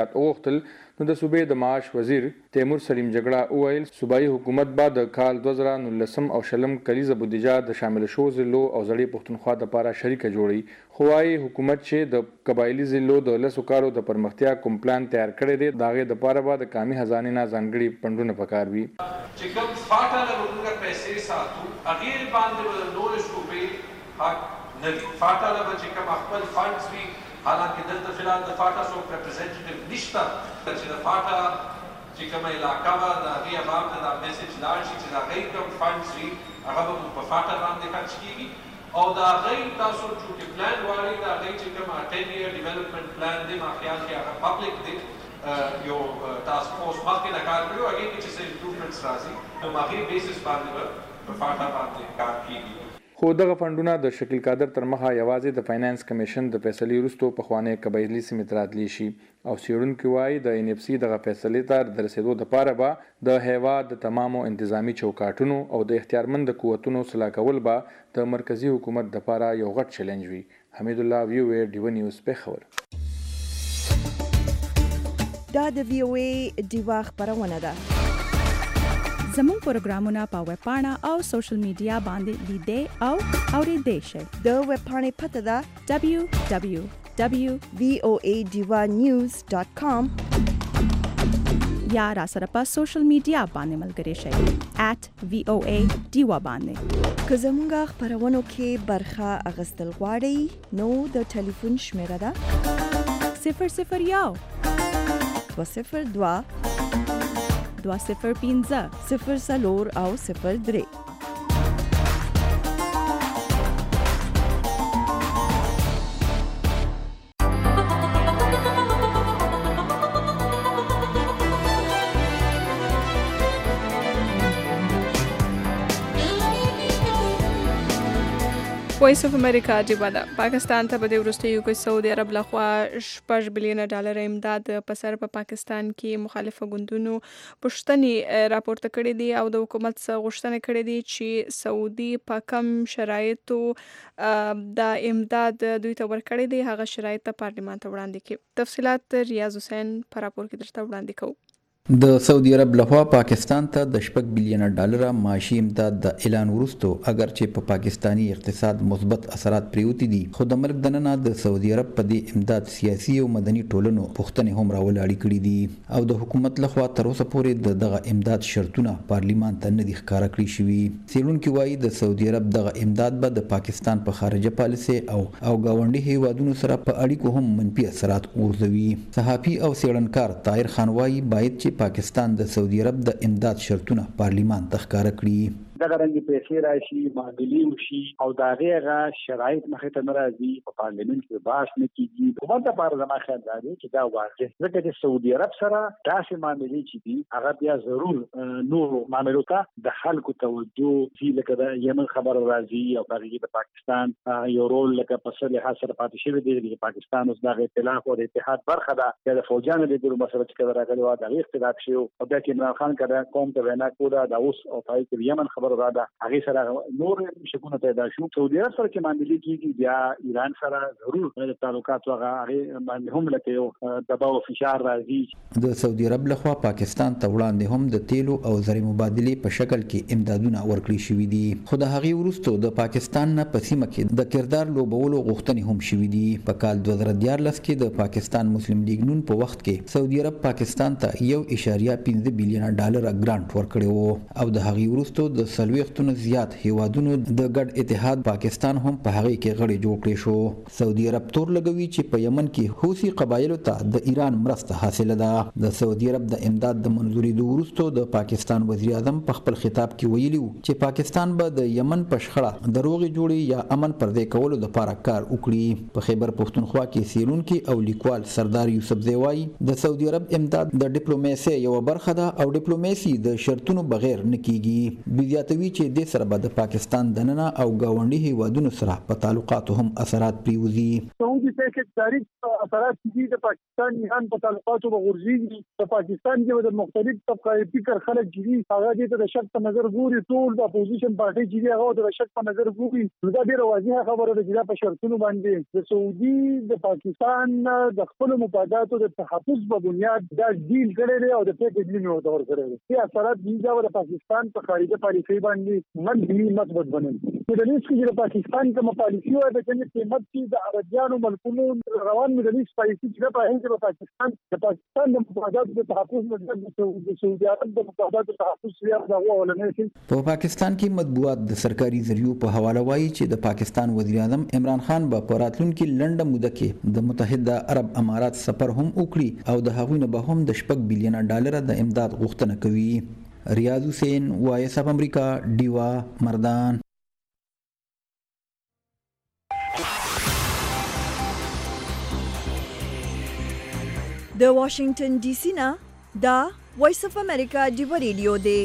احتیاط وغوښتل نو د صوبې د معاش وزیر تیمور سلیم جګړه وویل صوبایي حکومت به د کال دوه زره نولسم او شلم کلیزه بودیجه د شامل شو ضلعو او زړې پښتونخوا دپاره شریکه جوړوي خو وايي حکومت چې د قبایلي ضلعو د لسو کالو د پرمختیا کوم پلان تیار کړی دی د هغې دپاره به د قامي خزانې نه ځانګړي فنډونه پکار وي چې کوم فاټه له موږ پیسې ساتو هغې باندې به د نورې صوبې حق نه وي فاټه له به چې کوم خپل فنډز وي حالانکه دلته فلحال د فاټا څوک ریپرزینټیټیو نشته چې د فاټا چې کومه علاقه وه د هغې عوام ته دا میسج لاړ شي چې د هغې کوم فنډز وي هغه به مونږ په فاټا باندې خرچ کېږي او د هغې تاسو چونکې پلان غواړئ د هغې چې کومه ټین ایئر ډیولپمنټ پلان دی ما خیال کې هغه پبلک دی یو ټاسک فورس مخکې نه کار کړی و هغې کې چې څه امپروومنټس راځي نو هغې بیسس باندې به په فاټا باندې کار کېږي خو دغه فنډونه د شکیل قادر تر مخه یوازې د فاینانس کمیشن د فیصلې وروسته پخوانۍ قبایلي سیمې ته راتلی شي او څېړونکي وایي د ان اف سي دغه فیصلې ته د رسېدو دپاره به د هیواد د تمامو انتظامي چوکاټونو او د اختیارمند قوتونو سلا کول به د مرکزي حکومت دپاره یو غټ چیلنج وي حمید الله ویو اے ډیوه نیوز پېښور دا د وی او ای ډیوا خپرونه ده زموږ پروګرامونه په ویب پاڼه او سوشل میډیا باندې لیدې او اورېدې شئ د ویب پاڼې پته ده دبلیو دبلیو دبلیو وی او ای ډیوا نیوز ډاټ کام یا را سره په سوشل میډیا باندې ملګري شئ ایٹ وی او ای ډیوا باندې که زموږ خپرونو کې برخه اخیستل غواړئ نو د ټلیفون شمیره ده صفر صفر یو دوه صفر دوه دوه صفر پنځه صفر څلور او صفر درې وایس اف امریکا ډیوا ده پاکستان ته په دې وروستیو کې سعودي عرب لخوا شپږ بلیونه ډالر امداد په سر په پاکستان کې مخالفه ګوندونو پوښتنې راپورته کړې دي او د حکومت څخه غوښتنه کړې دي چې سعودي په کم شرایطو د امداد دوی ته ورکړی دی هغه شرایط ته پارلمان ته وړاندې کړي تفصیلات ریاض حسین په راپور کې درته وړاندې کوو د سعودي عرب لخوا پاکستان ته د شپږ بلیونه ډالر معاشي امداد د اعلان وروسته اگر چې په پا پاکستانی اقتصاد مثبت اثرات پریوتی دي خو د ملک دننه د سعودي عرب په دې امداد سیاسي او مدني ټولنو پوښتنې هم راولاړې کړې دي او د حکومت لخوا تر اوسه پورې د دغه امداد شرطونه پارلیمان ته نه دي ښکاره کړي شوي څېړونکي وایي د سعودي عرب دغه امداد به د پاکستان په خارجه پالیسۍ او او ګاونډي هیوادونو سره په اړیکو هم منفي اثرات غورځوي صحافي او څېړنکار طاهر خان وایي باید چې پاکستان د سعودي عرب د امداد شرطونه پارلیمان ته ښکاره کړي دغه رنګ پیسې راشي معاملې وشي او د هغې هغه شرایط مخې ته نه راځي په پارلیمنټ کې بحث نه کېږي حکومت لپاره زما خیال دا دی چې دا واضح ځکه چې سعودي عرب سره داسې معاملې چې دي هغه بیا ضرور نورو معاملو ته د خلکو توجه ځي لکه د یمن خبره راځي او په هغې کې د پاکستان یو رول لکه په څه لحاظ سره پاتې شوی دی چې پاکستان اوس دغه ائتلاف او د اتحاد برخه ده یا د فوجانو د ګروپ مسله چې کله راغلې وه د هغې اختلاف شوی او بیا چې عمران خان کله قوم ته وینا کوله دا اوس او په هغې کې د یمن خبره را ده هغې سره نور شکونه پیدا شو سعودي عرب سره چې معاملې کېږي بیا ایران سره ضرور د تعلقاتو هغه هغې باندې هم لکه یو دباو او فشار راځي د سعودي عرب لخوا پاکستان ته وړاندې هم د تیلو او زرې مبادلې په شکل کې امدادونه ورکړي شوي دي خو د هغې وروسته د پاکستان نه په سیمه کې د کردار لوبولو غوښتنې هم شوي دي په کال دوه زره دیارلس کې د پاکستان مسلم لیګ نون په وخت کې سعودي عرب پاکستان ته یو اشاریه پنځه بلیونه ډالر ګرانټ ورکړی و او د هغې وروسته د څلوېښتو نه زیات هیوادونو د ګډ اتحاد پاکستان هم په هغې کې غړی جوړ کړی شو سعودي عرب تور لګوي چې په یمن کې حوثي قبایلو ته د ایران مرسته حاصله ده د سعودي عرب د امداد د منظورېدو وروسته د پاکستان وزیر اعظم په خپل خطاب کې ویلي و چې پاکستان به د یمن په شخړه د روغې جوړې یا امن پردې کولو دپاره کار وکړي په خیبر پښتونخوا کې څېړونکي او لیکوال سردار یوسفزی وایي د سعودي عرب امداد د ډیپلوماسۍ یوه برخه ده او ډیپلوماسي د شرطونو بغیر نه کیږي بیا زیاتوي چې د سره به د پاکستان دننه او گاونډي هیوادونو سره په تعلقاتو هم اثرات پریوزي. سعودي پیکج تاریخ اثرات دي د پاکستان ایران په تعلقاتو بغورځي. په پاکستان کې د مختلف طبقه فکر خلک جدي هغه دې د شک په نظر ګوري، ټول د اپوزیشن پارټي چې هغه د شک په نظر ګوري. دا ډیره واضحه خبره ده چې په شرطونو باندې د سعودي د پاکستان د خپل مفاداتو د تحفظ په بنیاد دا ډیل کړی دی او د پیکج نیمه ورته ورکړی دی. دې اثرات دي دا د پاکستان په خارجه پالیسۍ باندې منفي مثبت بنل. د دې چې د پاکستان کوم پالیسي وایي د کني قیمت چې د عربیانو ملکونو روان مدني پالیسي چې په هغه کې پاکستان د پاکستان د مفاداتو د تحفظ د سعودي عرب د مفاداتو د تحفظ سیاست دا ولنه شي. په پاکستان کې مطبوعات د سرکاري ذریعو په حواله وایي چې د پاکستان وزیر اعظم عمران خان به په راتلونکي لنډه موده کې د متحده عرب امارات سفر هم وکړي او د هغوی نه به هم د شپږ بلین ډالر د امداد غوښتنه کوي. ریاض حسین وایس اف امریکا ډیوا مردان. د واشنگټن ډي سي نه دا وایس اف امریکا ډیوا ریډیو دی.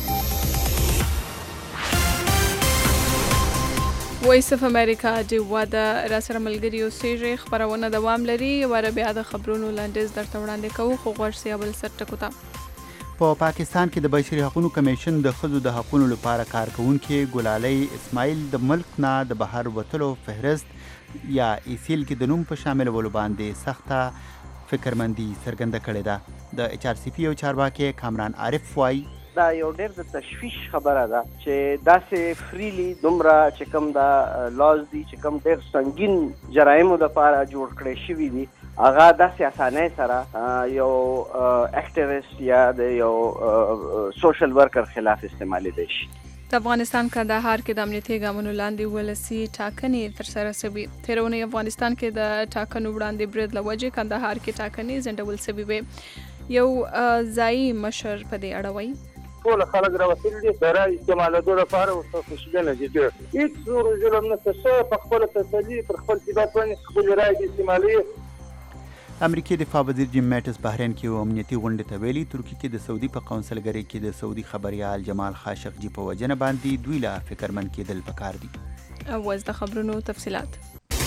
وایس اف امریکا ډیوا د راسره ملګری اوسېږي خبرونه دوام لري. ور بیا د خبرونو لاندیز درته وړاندې کوو خو غوږ سي بل سر ټکو ته. په پاکستان کې د بشري حقوقو کمیشن د ښځو د حقوقو لپاره کارکونکي ګلالۍ اسماعیل د ملک نه د بهر وتلو فهرست یا ایسیل کې د نوم په شاملولو باندې سخته فکرمندي څرګنده کړې ده. د ایچ آر سی پی او چارواکي کامران عارف وایي دا یو ډېر د تشویش خبره ده چې داسې فریلی دومره چې کوم دا لاز دي چې کوم ډېر سنگین جرایمو دپاره جوړ کړی شوي دي هغه داسې اسانۍ سره یو اکټیویسټ یا د یو سوشل ورکر خلاف استعمالیدی شي. د افغانستان کندهار کې د امنیتي ګامونو لاندې ولسي ټاکنې ترسره شوې. تېره اونۍ افغانستان کې د ټاکنو وړاندې برید له وجې کندهار کې ټاکنې ځنډول شوې وې. یو ځایي مشر په دې اړه وایي ټول خلک راوتلي دي د رایې استعمالېدو لپاره ورته خوشبینه دي. ډېر هېڅ زور و ظلم نشته. ښه په خپله تسلي پر خپل ثبات باندې خپلې رایې استعمالوي. امریکای دفاع وزیر جیم میټس بحرین کې یو امنیتي غونډې ته ویلي ترکیه کې د سعودي په قونسلګرۍ کې د سعودي خبريال جمال خاشقجي په وجنه باندې دوی لا فکرمن کېدل پکار دي. اوس د خبرونو تفصيلات.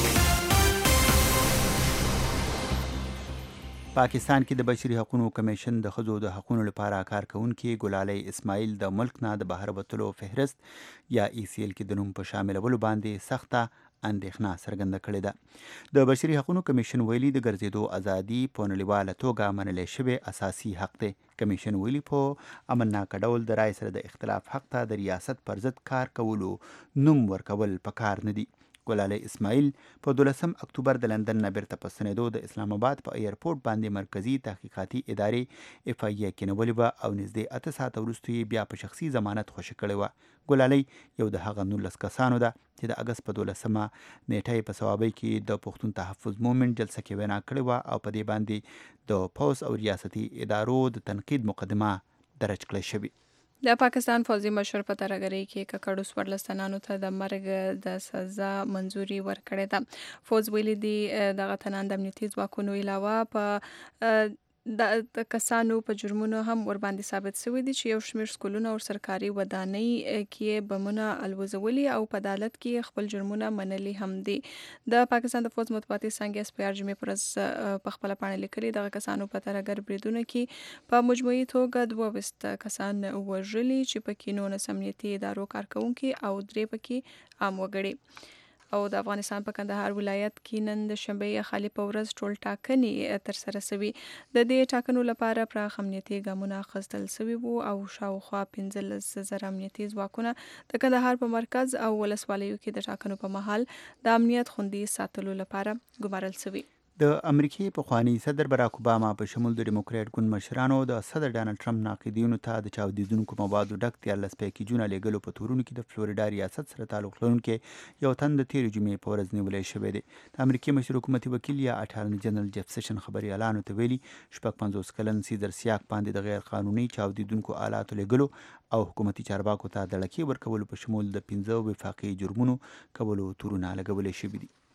پاکستان کې د بشري حقوقو کمیشن د ښځو د حقوقو لپاره کارکونکي ګلالۍ اسماعیل د ملک نه د بهر وتلو فهرست یا ای سی ایل کې د نوم په شاملولو باندې سخته اندېښنه څرګنده کړې ده. د بشري حقوقو کمیشن ویلي د ګرځېدو ازادي په نړیواله توګه منل شوی اساسي حق دی. کمیشن ویلي په امنناک ډول د رای سره د اختلاف حق ته د ریاست پر ضد کار کولو نوم ورکول پکار نه دي. ګلالۍ اسماعیل په دولسم اکتوبر د لندن نه بیرته په ستنېدو د اسلام آباد په ایرپورټ باندې مرکزي تحقیقاتي ادارې اف آی ای کې نیولې وه او نږدې اته ساعته وروسته یې بیا په شخصي ضمانت خوشي کړې وه. ګلالۍ یو د هغه نولس کسانو ده چې د اګست په دولسمه نیټه یې په صوابۍ کې د پښتون تحفظ مومنټ جلسه کې وینا کړې وه او په دې باندې د پوځ او ریاستي ادارو د تنقید مقدمه درج کړی شوې. د پاکستان فوزي مشر په ترګری کې ککړو سورلس تنانو ته د مرګ د سزا منزوري ورکړې ده. فوز ویلي دی دغه تنان د امنیتي ځواکونو علاوه په د کسانو په جرمونو هم ور باندې ثابت شوی دي چې یو شمېر سکولونه او سرکاري ودانۍ کې بمونه الوزولي او په عدالت کې خپل جرمونه منلي هم دي. د پاکستان د فوز مطبوعاتي څنګه اس پی آر جمعې پر په خپل پاڼه لیکلي دغه کسانو په ترګر بریدونه کې په مجموعي توګه دوه وست کسان وژلي چې پکې نولس امنیتي ادارو کارکونکي او درې پکې عام وګړي. او د افغانستان په کندهار ولایت کې نن د شنبې خالي په ورځ ټول ټاکنې ترسره شوې. د دې ټاکنو لپاره پراخ امنیتي ګامونه اخیستل شوي وو او شاوخوا پنځلس زره امنیتي ځواکونه د کندهار په مرکز او ولسوالیو کې د ټاکنو په مهال د امنیت خوندي ساتلو لپاره ګمارل شوي. د امریکای پخوانی صدر براک اوباما په شمول د ډیموکریټ ګوند مشرانو د صدر ډانلډ ټرمپ ناقدینو ته د چاودیدونکو موادو ډک دیارلس پیکیجونه لیږلو په تورونو کې د فلوریډا ریاست سره تعلق لرونکي یو تن د تېرې جمعې په ورځ نیولی شوی دی. د امریکای مشر حکومتي وکیل یا اټارني جنرال جیف سیشن خبریالانو ته ویلي شپږ پنځوس کلن سیزر سیاک باندې د غیر قانوني چاودیدونکو آلاتو لیږلو او حکومتي چارواکو ته د لکې ورکولو په شمول د پنځه وفاقي جرمونو کولو تورونه لګولی شوي دي.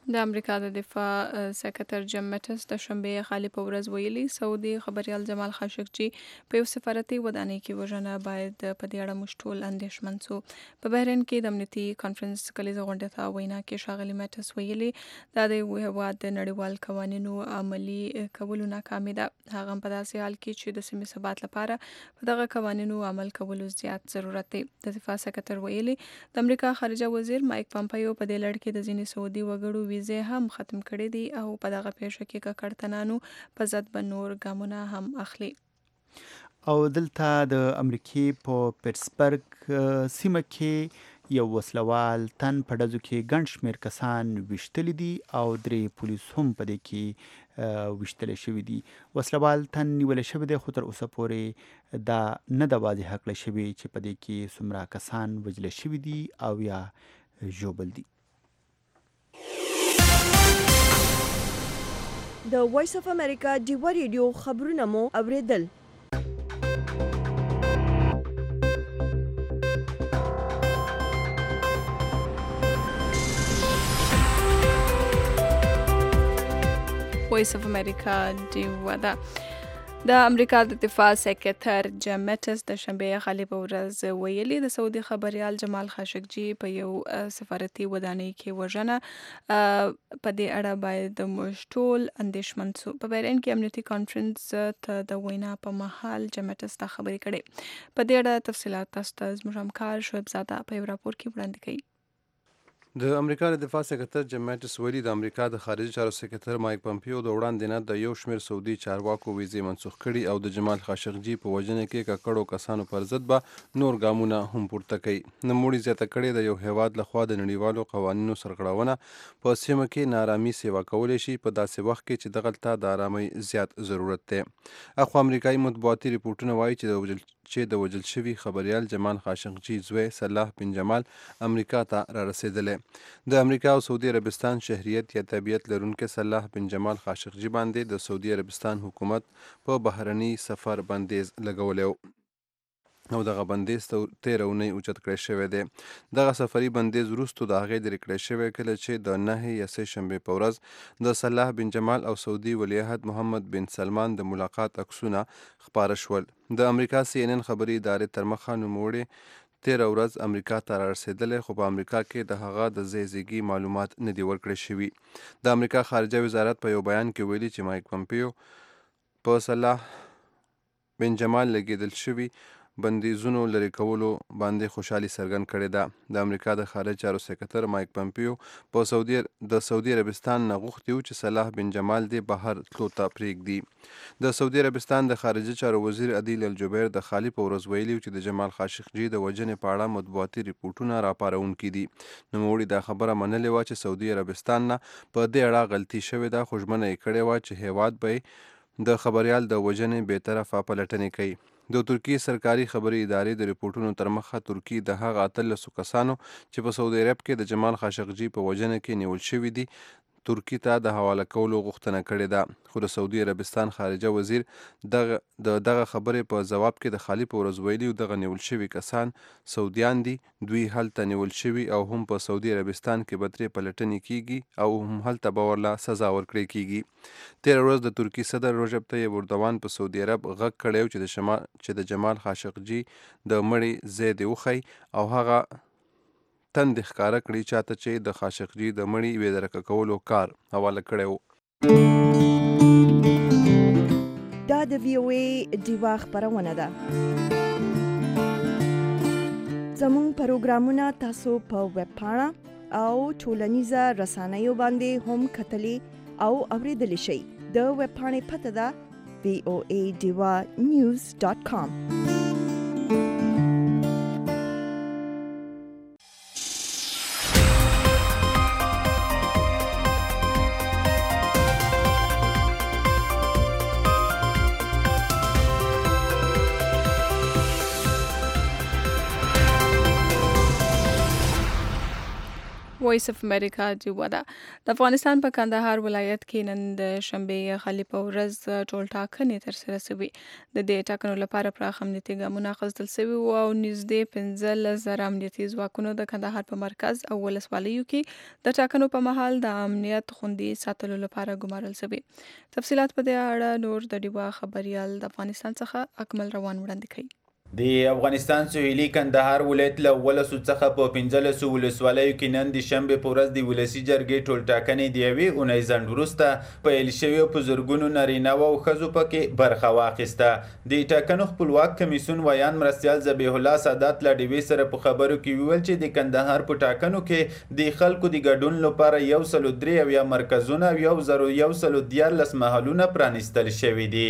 د امریکا د دفاع سکرټر جیم میټس د شنبه خالي په ورځ ویلي سعودي خبريال جمال خاشقجي په یو سفارتي ودانۍ کې وژنه باید په دې اړه مشټول اندیشمن سو. په بحرین کې د امنیتي کانفرنس کلیزه غونډه ته وینا کې شاغلي میټس ویلي دا د هیواد د نړیوال قوانینو عملی کولو ناکامي ده. هغه په داسې حال کې چې د سیمې ثبات لپاره په دغه قوانینو عمل کولو زیات ضرورت دی. د دفاع سکرټر ویلي د امریکا خارجه وزیر مایک پامپیو په دې لړ کې د ځینې سعودي وګړو ویزې هم ختم کړي دي او په دغه پیښه کې ککړتنانو په ضد به نور ګامونه هم اخلي. او دلته د امریکای په پیټسبرګ سیمه کې یو وسلوال تن په ډزو کې ګڼ شمېر کسان ویشتلي دي او درې پولیس هم په دې کې ویشتل شوي دي. وسلوال تن نیول شوی دی خو تر اوسه پورې دا نه د واضح کړل شوی چې په دې کې څومره کسان وژل شوي دي او یا ژوبل دي. د وایس اف امریکا ډیوا ریډیو خبرونه مو اوریدل. وایس اف امریکا ډیوا ده. د امریکا د دفاع سکرټر جیم میټس د شنبه خالي په ورځ ویلي د سعودي خبريال جمال خاشقجي په یو سفارتي ودانۍ کې وژنه په دې اړه باید د مشټول اندیشمن سو. په بحرین کې امنیتي کانفرنس ته د وینا په مهال جیم میټس ته خبرې کړې. په دې اړه تفصیلات تاسو ته زموږ همکار شعیب زاده په یو راپور کې وړاندې کوي. د امریکا د دفاع سکرټر جیم میټس ویلي د امریکا د خارجي چارو سکرټر مایک پامپیو د وړاندې نه د یو شمېر سعودي چارواکو ویزې منسوخ کړي او د جمال خاشقجي په وژنه کې ککړو کسانو پر ضد به نور ګامونه هم پورته کوي. نوموړي زیاته کړې د یو هیواد لخوا د نړیوالو قوانینو سرغړونه په سیمه کې نارامي سیوا کولی شي په داسې وخت کې چې دغلته د آرامۍ زیات ضرورت دی. اخو امریکایي مطبوعاتي ریپورټونه وایي چې د وژل چې د وژل شوي خبريال جمال خاشقجي زوی صلاح بن جمال امریکا ته را رسېدلی. د امریکا او سعودي عربستان شهریت یا تابعیت لرونکي صلاح بن جمال خاشقجي باندې د سعودي عربستان حکومت په بهرني سفر بندیز لګولی او دغه بندیز تېره اونۍ اوچت کړی شوی دی. دغه سفري بندیز وروستو د هغې لرې کړی شوی کله چې د نهې یا سې شنبې په ورځ د صلاح بن جمال او سعودي ولیعهد محمد بن سلمان د ملاقات عکسونه خپاره شول. د امریکا سی ان ان خبري ادارې تر مخه نوموړی تېره ورځ امریکا ته را رسېدلی خو په امریکا کې د هغه د ځای زیږي معلومات نه دي ورکړی شوي. د امریکا خارجه وزارت په یو بیان کې ویلي چې مایک پامپیو په صلاح بن جمال لګېدل شوي بندیزونو لرې کولو باندې خوشحالي څرګند کړې ده. د امریکا د خارجه چارو سکرټر مایک پامپیو په سعودي د سعودي عربستان نه غوښتي و چې صلاح بن جمال دې بهر تلو ته پرېږدي. د سعودي عربستان د خارجه چارو وزیر عدیل الجبیر د خالي په ورځ ویلي چې د جمال خاشقجي د وژنې په اړه مطبوعاتي ریپورټونه راپارونکي دي. نوموړي دا خبره منلې وه چې سعودي عربستان نه په دې اړه غلطي شوې ده خو ژمنه یې کړې وه چې هیواد به د خبريال د وژنې بېطرفه پلټنې کوي. د ترکیې سرکاري خبري ادارې د ریپورټونو تر مخه ترکیې د هغه اتلسو کسانو چې په سعودي عرب کې د جمال خاشقجي په وژنه کې نیول شوي دي ترکیې ته د حواله کولو غوښتنه کړې ده. خو د سعودي عربستان خارجه وزیر دغه د دغه خبرې په ځواب کې د خالي په ورځ ویلي دغه نیول شوي کسان سعودیان دي. دوی هلته نیول شوي او هم په سعودي عربستان کې به ترې پلټنې کیږي او هم هلته به ورله سزا ورکړې کیږي. تېره ورځ د ترکي صدر رجب طیب اردوان په سعودي عرب غږ کړی و چې د شمال چې د جمال خاشقجي د مړي ځای دې وښی او هغه تند ښکاره کړي چاته چې د خاشقجي د مړي بې درکه کولو کار حواله کړی و. دا د وی او ای ډیوا خبرونه ده. زموږ پروګرامونه تاسو په ویب پاڼه او ټولنیزه رسنیو باندې هم کتلی او اوریدلی شئ. د ویب پاڼې پته ده وی او ای ډیوا نیوز ډاټ کام. وایس اف امریکا جوبا ده. د افغانستان په کندهار ولایت کې نن د شنبې غالي په ورځ ټول ټاکنې ترسره شوې. د دې ټاکنو لپاره پراخ امنیتي ګامونه اخیستل شوي وو او نږدې پنځلس زره امنیتي ځواکونو د کندهار په مرکز او ولسوالیو کې د ټاکنو په مهال د امنیت خوندي ساتلو لپاره ګمارل شوي. تفصيلات په دې اړه نور د ډیوا خبريال د افغانستان څخه اکمل روان وړاندې کوي. د افغانستان سویلي کندهار ولایت له ولسو څخه په پنځلسو ولسوالیو کې نن د شنبې په ورځ د ولسي جرګې ټول ټاکنې د یوې اونۍ ځنډ وروسته پیل شوې په زرګونو نارینه او ښځو پکې برخه واخیسته. د ټاکنو خپلواک کمیسیون ویان مرستیال ذبیح الله سادات له ډیوې سره په خبرو کې ویل چې د کندهار په ټاکنو کې د خلکو د ګډون لپاره یو سلو درې اویا مرکزونه او یو زرو یو سلو دیارلس محلونه پرانیستل شوي دي.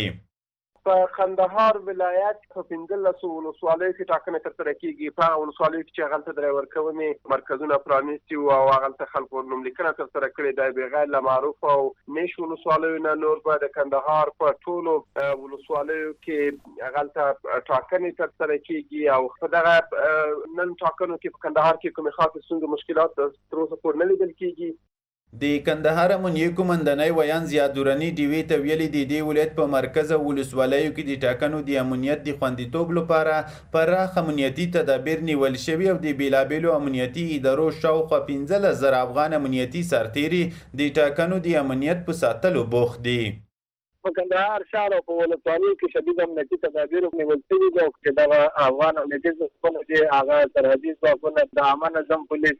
په کندهار ولایت په پنځلسو ولسوالیو کې ټاکنې ترسره کېږي. په هغه ولسوالیو کې چې هغلته د رای ورکونې مرکزونه پرانیستي وو او هغلته خلکو نوملیکنه ترسره کړې ده. بغیر له معروف او نیش ولسوالیو نه نور به د کندهار په ټولو ولسوالیو کې هغلته ټاکنې ترسره کېږي او په دغه نن ټاکنو کې په کندهار کې کومې خاصې ستونزې مشکلات تر اوسه پورې نه لیدل کېږي. د کندهار امنیه کومندنۍ ویان زیاد دورانی ډیوی ته ویلي د دې ولایت په مرکز او ولسوالیو کې د ټاکنو د امنیت د خوندیتوب لپاره پراخ امنیتي تدابیر نیول شوي او د بیلابیلو امنیتي ادارو شاوخوا پنځلس زره افغان امنیتي سرتیري د ټاکنو د امنیت په ساتلو بوخت دي. په کندهار ښار او په ولسوالیو کې شدید امنیتي تدابیر نیول شوي دي او چې دغه افغان امنیتي ځواکونه چې هغه سرحدي ځواکونه د عامه نظم پولیس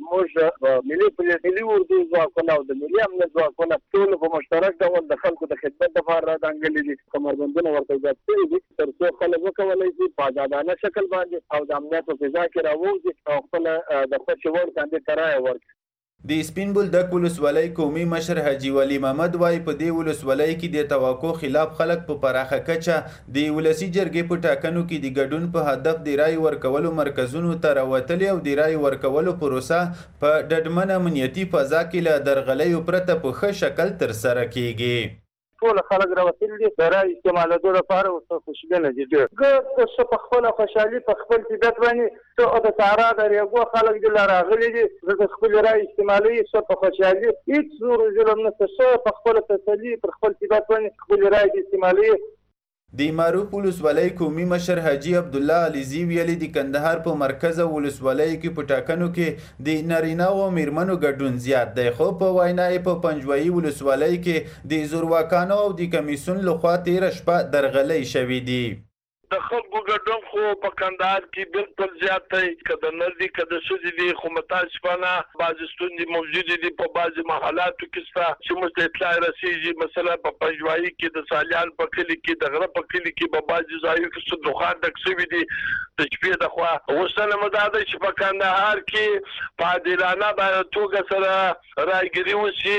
زموږ ملي پولیس ملي اردو ځواکونه او د ملي امنیت ځواکونه ټول په مشترک ډول د خلکو د خدمت لپاره راټانګلي دي. کمربندونه ورته ایجاد شوي دي تر څو خلک وکولی شي په ازادانه شکل باندې او د امنیت په فضا کې راووځي او خپل د خوښې وړ کاندید ته رایه ورکړي. د سپین بولدک ولسوالۍ قومي مشر حاجي ولی محمد وایي په دې ولسوالۍ کې د توقع خلاف خلک په پراخه کچه د ولسي جرګې په ټاکنو کې د ګډون په هدف د رای ورکولو مرکزونو ته راوتلي او د رای ورکولو پروسه په ډډمن امنیتي فضا کې له درغلیو پرته په ښه شکل ترسره کیږي. ټول خلک راوتلي دي د رای استعمالېدو لپاره اوس خوشبینه دي. ډېر څه په خپله خوشحالي په خپل طبیعت باندې څه د سهارا د ریګو خلک دي لا راغلي دي د خپل رای استعمالوي څه په خوشحالي هېڅ زور ظلم نشته څه په خپله تسلي پر خپل طبیعت باندې خپل رای استعمالوي. د معروف ولسوالۍ قومي مشر حاجي عبدالله علیزي ویلي د کندهار په مرکز او ولسوالیو کې په ټاکنو کې د نارینه او میرمنو ګډون زیات دی خو په وینا یې په پنجوایي ولسوالۍ کې د زورواکانو او د کمیسیون لخوا تېره شپه درغلۍ شوي دي. د خلکو ګډون خو په کندهار کې بالکل زیات دی که د نر دي که د ښځې دي خو متاسفانه بعضې ستونزې موجودې دي په بعضې محلاتو کې شته چې موږ ته اطلاع رسېږي. مثلا په پنجوایي کې د سالیان په کلي کې د غره په کلي کې په بعضې ځایو کې صندوقان ډک شوي دي د شپې د خوا. غوښتنه مو دا ده چې په کندهار کې په عادلانه توګه سره رایګیري وشي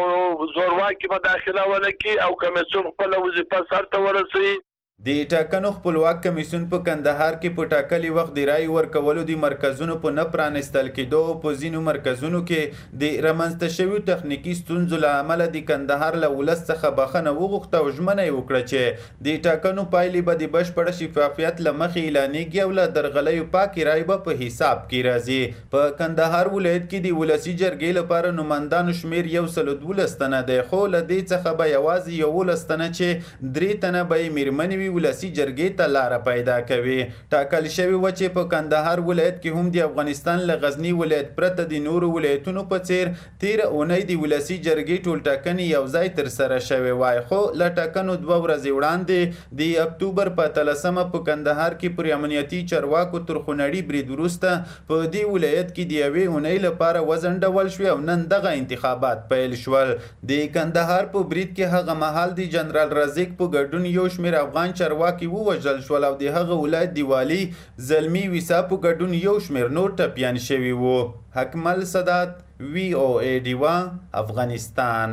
او زورواکي مداخله ونه کړي او کمیسیون خپله وظیفه سرته ورسوي. د ټاکنو خپلواک کمیسیون په کندهار کې په ټاکلي وخت د رای ورکولو د مرکزونو په نه پرانیستل کېدو په ځینو مرکزونو کې د رامنځته شویو تخنیکي ستونزو له امله د کندهار له ولس څخه بخښنه وغوښته او ژمنه یې وکړه چې د ټاکنو پایلې به د بشپړه شفافیت له مخې اعلانېږي او له درغلیو پاکې رای به په حساب کې راځي. په کندهار ولایت کې د ولسي جرګې لپاره نمایندانو شمیر یو سلو دولس تنه دی خو له دې څخه به یوازې یولس تنه چې درې تنه به یې میرمنې وي ولسي جرګې ته لاره پیدا کوي. ټاکل شوي و چې په کندهار ولایت کې هم د افغانستان له غزني ولایت پرته د نورو ولایتونو په څیر تیره اونۍ د ولسي جرګې ټول ټاکنې یو ځای ترسره شوې وای خو له ټاکنو دوه ورځې وړاندې د اکتوبر په اتلسمه په کندهار کې پر امنیتي چارواکو تر خونړي برید وروسته په دې ولایت کې د یوې اونۍ لپاره وځنډول شوې او نن دغه انتخابات پیل شول. د کندهار په برید کې هغه مهال د جنرال رزیق په ګډون یو شمېر افغان چارواکي ووژل شول او د هغه ولایت د والي زلمي ویسا په ګډون یو شمېر نور ټپیان شوي وو. حکمل سادات وی او ای ډیوا افغانستان.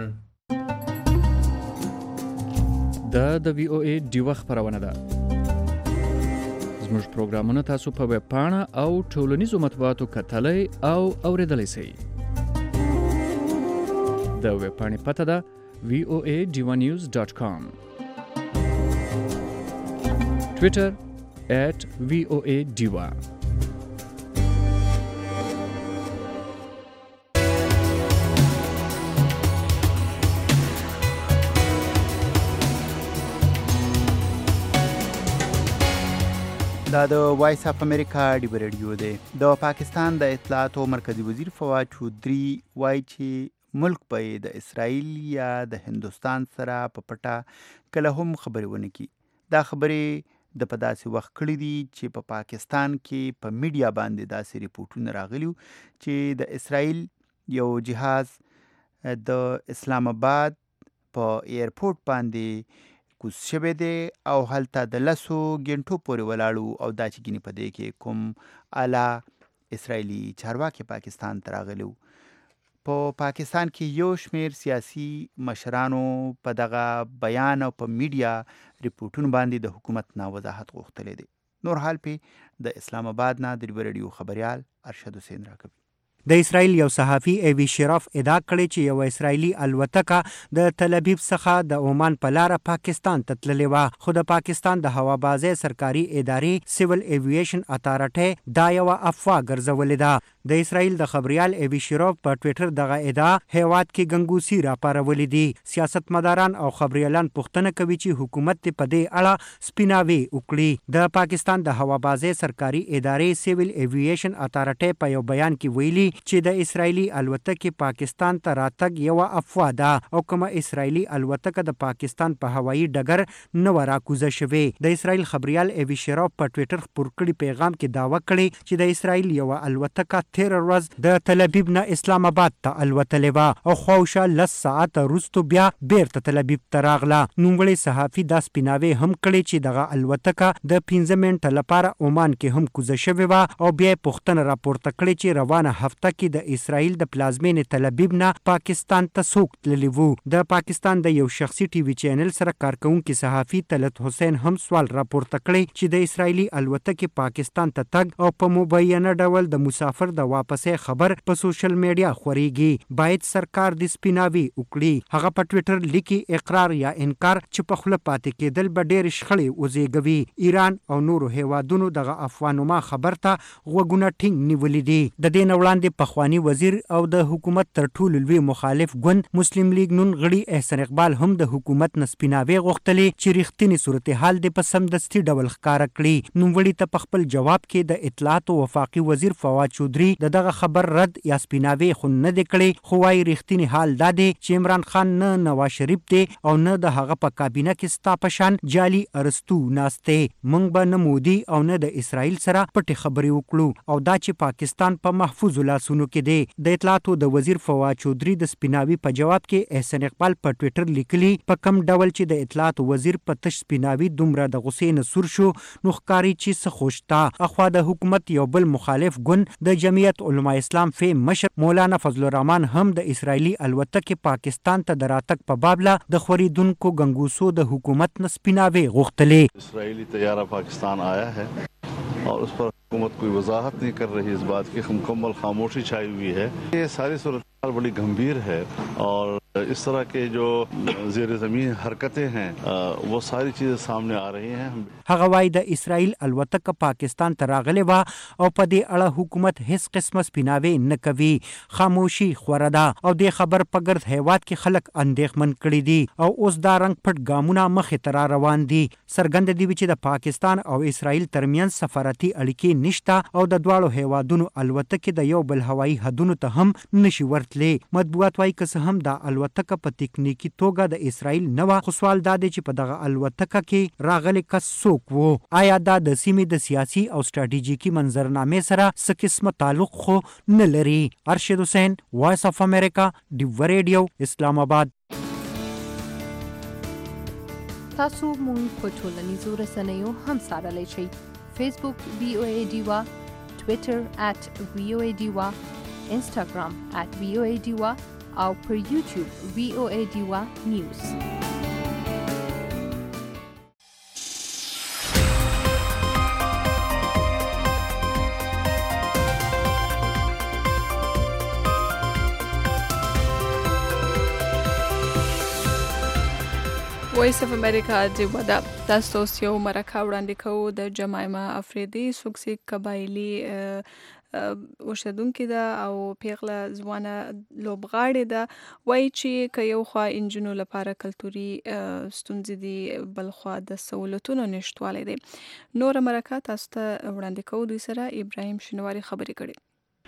دا د وی او ای ډیوا خبرونه ده. زموږ پروګرامونه تاسو په ویب پاڼه او ټولنیزو مطبوعاتو کتلای او اوریدلای شئ. د ویب پاڼې پته ده وی او ای ډیوا نیوز ډاټ کام. Twitter at V O A Diva. دا د وایس اف امریکا ډیو ریډیو دی. د پاکستان د اطلاعات او مرکزی وزیر فواد چودھری وایي چې ملک به د اسرائیل یا د هندوستان سره په پټه کله هم خبرې ونه کړي. دا خبرې د په داسې وخت کړي دي چې په پا پاکستان کې په میډیا باندې داسې ریپورټونه راغلي چې د اسرائیل یو جهاز د اسلام آباد په ایرپورټ باندې کوز شوی دی او هلته د لسو ګنټو پورې ولاړو او دا چې ګینې په دې کې کوم اعلی اسرائیلي چارواکي پاکستان ته راغلي. په پاکستان کې یو شمېر سیاسي مشرانو په دغه بیان او په میډیا ریپورټونو باندې د حکومت نه وضاحت غوښتلی دی. نور حال پې د اسلام آباد نه د ریډیو خبریال ارشد حسین راکوي. د اسرائیل یو صحافي ایوی شرف ادعا کړې چې یو اسرائیلي الوتکه د تل ابیب څخه د عمان په لاره پاکستان ته تللې وه، خو د پاکستان د هوابازۍ سرکاري ادارې سیول ایویشن اتارټۍ دا یوه افوا ګرځولې ده. د اسرائیل د خبریال ایوی شرف په ټویټر دغه ادعا هیواد کې ګنګوسي راپارولې دي. سیاستمداران او خبریالان پوښتنه کوي چې حکومت په دې اړه سپیناوی وکړي. د پاکستان د هوابازۍ سرکاري ادارې سیول ایویشن اتارټۍ په یو بیان کې ویلي چې د اسرائیلي الوتکې پاکستان ته راتګ یوه افوا ده او کومه اسرائیلي الوتکه د پاکستان په هوایي ډګر نه وه راکوزه شوې. د اسرائیل خبریال ایوی شرف په ټویټر خپور کړي پیغام کې دعوه کړې چې د اسرائیل یوه الوتکه تېره ورځ د تل ابیب نه اسلام آباد ته الوتلې وه او خواوشا لس ساعته وروستو بیا بیرته تل ابیب ته راغله. نوموړی صحافي دا سپیناوی هم کړې چې دغه الوتکه د پنځه منټه لپاره عمان کې هم کوزه شوې وه او بیا یې پوښتنه راپورته کړې چې روانه هفته کې د اسرائیل د پلازمینې تل ابیب نه پاکستان ته څوک تللي وو. د پاکستان د یو شخصي ټي وي چینل سره کارکونکي صحافي طلعت حسین هم سوال راپورته کړی چې د اسرائیلي الوتکې پاکستان ته تګ او په مبینه ډول د مسافر د واپسې خبر په سوشل میډیا خوريږي. باید سرکار د سپیناوي وکړي. هغه په ټویټر لیکي اقرار یا انکار چې په خوله پاتې کېدل به ډېرې شخړې وزېږوي. ایران او نورو هیوادونو دغه افوانما خبر ته غوږونه ټینګ نیولي دي. د دې نه وړاندې پخوانی وزیر او د حکومت تر ټولو لوی مخالف ګوند مسلم لیگ نون غړي احسان اقبال هم د حکومت نه سپیناوی غوښتلې چې رښتینی صورتحال د په سمدستي ډول ښکاره کړي. نوموړي ته په خپل جواب کې د اطلاعات او وفاقي وزیر فواد چودھری د دغه خبر رد یا سپیناوی خو نه دی کړی، خو وايي رښتینی حال دا دی چې عمران خان نه نواز شریف دی او نه د هغه په کابینه کې ستا په شان جعلي ارستو ناست دی. موږ به نه مودي او نه د اسرائیل سره پټې خبرې وکړو او دا چې پاکستان په محفوظ لاسونو کې دی. د اطلاعاتو د وزیر فواد چودھری د سپیناوي په جواب کې احسان اقبال په ټویټر لیکلي په کم ډول چې د اطلاعاتو وزیر په تش سپیناوي دومره د غصې نه سور شو نو ښکاري چې څه خوشته. اخوا د حکومت یو بل مخالف ګوند د جمعیت علما اسلام فی مشر مولانا فضل الرحمن هم د اسرائیلي الوتکې پاکستان ته د راتګ په بابله د خوریدونکو ګنګوسو د حکومت نه سپیناوي غوښتلې. اسرائیلی طیارہ پاکستان آیا ہے اور اس پر हुकूमत कोई वजाहत नहीं कर रही, इस बात की मुकम्मल खामोशी छाई हुई है. ये सारी सूरत बड़ी गंभीर है और इस तरह के जो ज़ेर ज़मीन हरकतें हैं वो सारी चीज़ें सामने आ रही हैं. هغه وايي د اسرائیل الوتکه پاکستان ته راغلې وه او په دې اړه حکومت هیڅ قسمه سپیناوی نه کوي. خاموشي خوره ده او دې خبر په ګرد هیواد کې خلک اندېښمن کړي دي او اوس دا رنګ پټ ګامونه مخې ته را روان دي. څرګنده دي چې د پاکستان او اسرائیل ترمنځ سفارتي اړیکې نشته او د دواړو هیوادونو الوتکې د یو بل هوایي حدونو ته هم نشي ورتلی. مطبوعات وايي که څه هم دا الوتکه په تکنیکی توګه د اسرائیل نه وه، خو سوال دا دی چې په دغه الوتکه کې راغلی کس څوک وو. آیا دا د سیمې د سیاسي او سټراټیژیکي منظرنامې سره څه قسمه تعلق خو نه لري؟ ارشد حسین، وایس اف امریکا، ډیو ریډیو، اسلام آباد. تاسو مونږ په ټولنیزو رسنیو هم څارلی شئ. فیسبوک وی او ای ډیوا، ټویټر ات وی او ای ډیوا، انسټاګرام ات وی او ای ډیوا او پر یوټیوب وی او ای ډیوا نیوز. وایس اف امریکا د ودا تاسو یو مرکه وړاندې کوو د جمایما افریدي سوکسي قبایلی اوسیدونکې ده او پیغله ځوانه لوبغاړې ده. وایي چې که یو خوا انجونو لپاره کلتوري ستونزې دي بل خوا د سهولتونو نشتوالی دی. نوره مرکه تاسو ته وړاندې کوو. دوی سره ابراهیم شینواري خبرې کړي.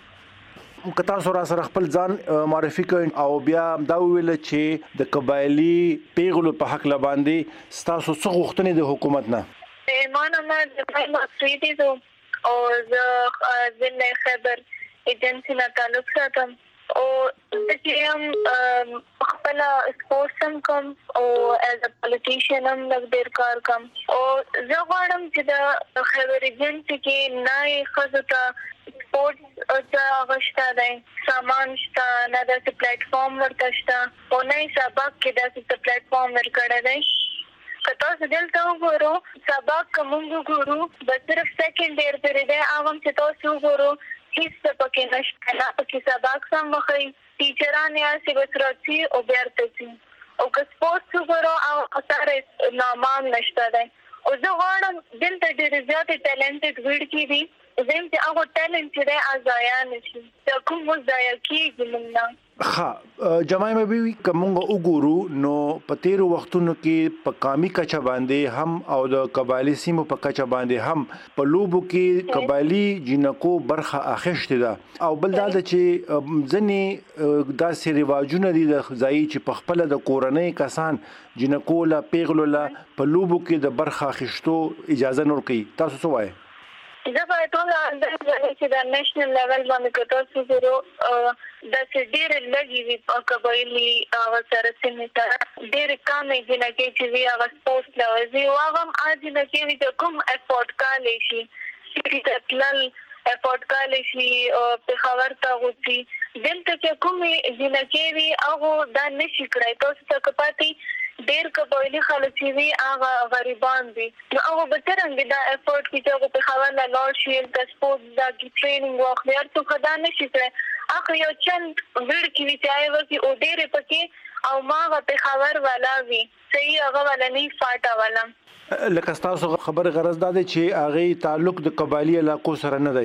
که تاسو را سره خپل ځان معرفي کړئ او بیا دا وویل چې د قبایلي پیغلو په حق باندې ستاسو څه غوښتنې د حکومت نه؟ ما نوم د مصریدي دو او زه ضلع خیبر ایجنسي نه تعلق ساتم او د چې هم خپل سپورټس هم کوم او ایز ا پولیټیشن هم لږ ډېر کار کوم او زه غواړم چې د خیبر ایجنسي کې نوې ښځو ته سپورټس ته هغه شته دی، سامان شته، نه داسې پلیټفارم ورته شته او نه یې سبق کې داسې پلیټفارم ورکړی دی. که تاسو دلته وګورو سبق که موږ وګورو به صرف سیکنډ ایئر پرې دی، هغه هم چې تاسو وګورو هیڅ څه پکې نشته، نه پکې سبق سم وښایي، ټیچران یې بس راځي او بیرته ځي. او که سپورټس وګورو او اثر نامان نشته دی. او زه غواړم دلته ډېرې زیاتې ټیلنټډ ویډکې دي، زم چې هغه ټیلنټ چې دی ضایع نه شي، دا کوم اوس ضایع کېږي موږ نه. ښه جمایمه بیبي که موږ وګورو نو په تېرو وختونو کې په قامي کچه باندې هم او د قبایلي سیمو په کچه باندې هم په لوبو کې قبایلي جینکو برخه اخیستې ده او بل دا ده چې ځینې داسې رواجونه دي د ځایي چې په خپله د کورنۍ کسان جینکو له پیغلو له په لوبو کې د برخه اخیستو اجازه نه ورکوي. تاسو څه وایئ؟ زه به ټول اندازه چې د نېشنل لیول باندې که تاسو وګورو داسې ډېرې لږې وي په قبایلي هغه سره سیمې سره ډېرې کمې جینکې چې وي هغه سپورټس ته ورځي او هغه هم هغه جینکې وي چې کوم افورډ کولی شي سیټي ته تلل افورډ کولی شي پېښور ته غوځي. دلته چې کومې جینکې وي هغه دا نشي کړی. تاسو ته که پاتې ډېر قبایلي خلک چې وي هغه غریبان دي نو هغه به څرنګه دا افورډ کړي چې هغه پېښور نه لاړ شي هلته سپورټس زده کړي ټریننګ واخلي. هر څوک دا نشي کړی. هغه یو چند ویډکې وي چې هغه وکړي او ډېرې پکې او ما هغه پېښور والا وي صحیح هغه والا نه فاټا والا. لکه ستاسو خبرې غرض دا دی چې هغې تعلق د قبایلي علاقو سره نه دی؟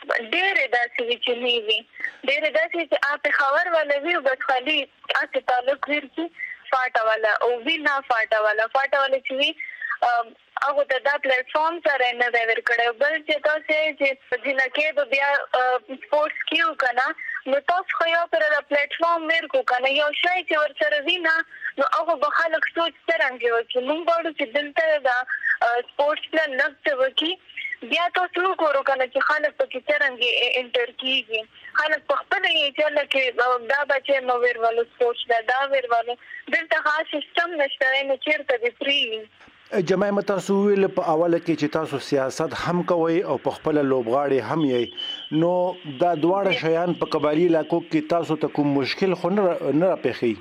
ډېرې داسې وي چې نه وي، ډېرې داسې چې هغه پېښور والا وي او بس خالي هسې تعلق وي فاټا والا او وی نه فاټا والا. فاټا والا چې وي هغه ته دا پلیټفارم سره نه دی ورکړی. بل چې تاسو چې جینکې به بیا سپورټس کې وکړه نو تاسو خو یو سره د پلیټفارم ورکو که نه یو شی چې ورسره وي نه نو هغه به خلک سوچ څرنګه وکړي. موږ غواړو چې دلته د سپورټس پلان لږ څه وکړي. بیا تاسو وګورو که نه چې خلک پکې څرنګه انټر کېږي. خلک په خپله یې چې لکه دا بچی مو ورولو سپورټس ده دا ورولو دلته خاص سیستم نشته دی نو چېرته دې پرېږدي. جمایمه تاسو ویل په اوله کې چې تاسو سیاست هم کوئ او په خپله لوبغاړې هم یې نو دا دواړه شیان په قبایلي علاقو کې تاسو ته کوم مشکل خو نه راپېښوي؟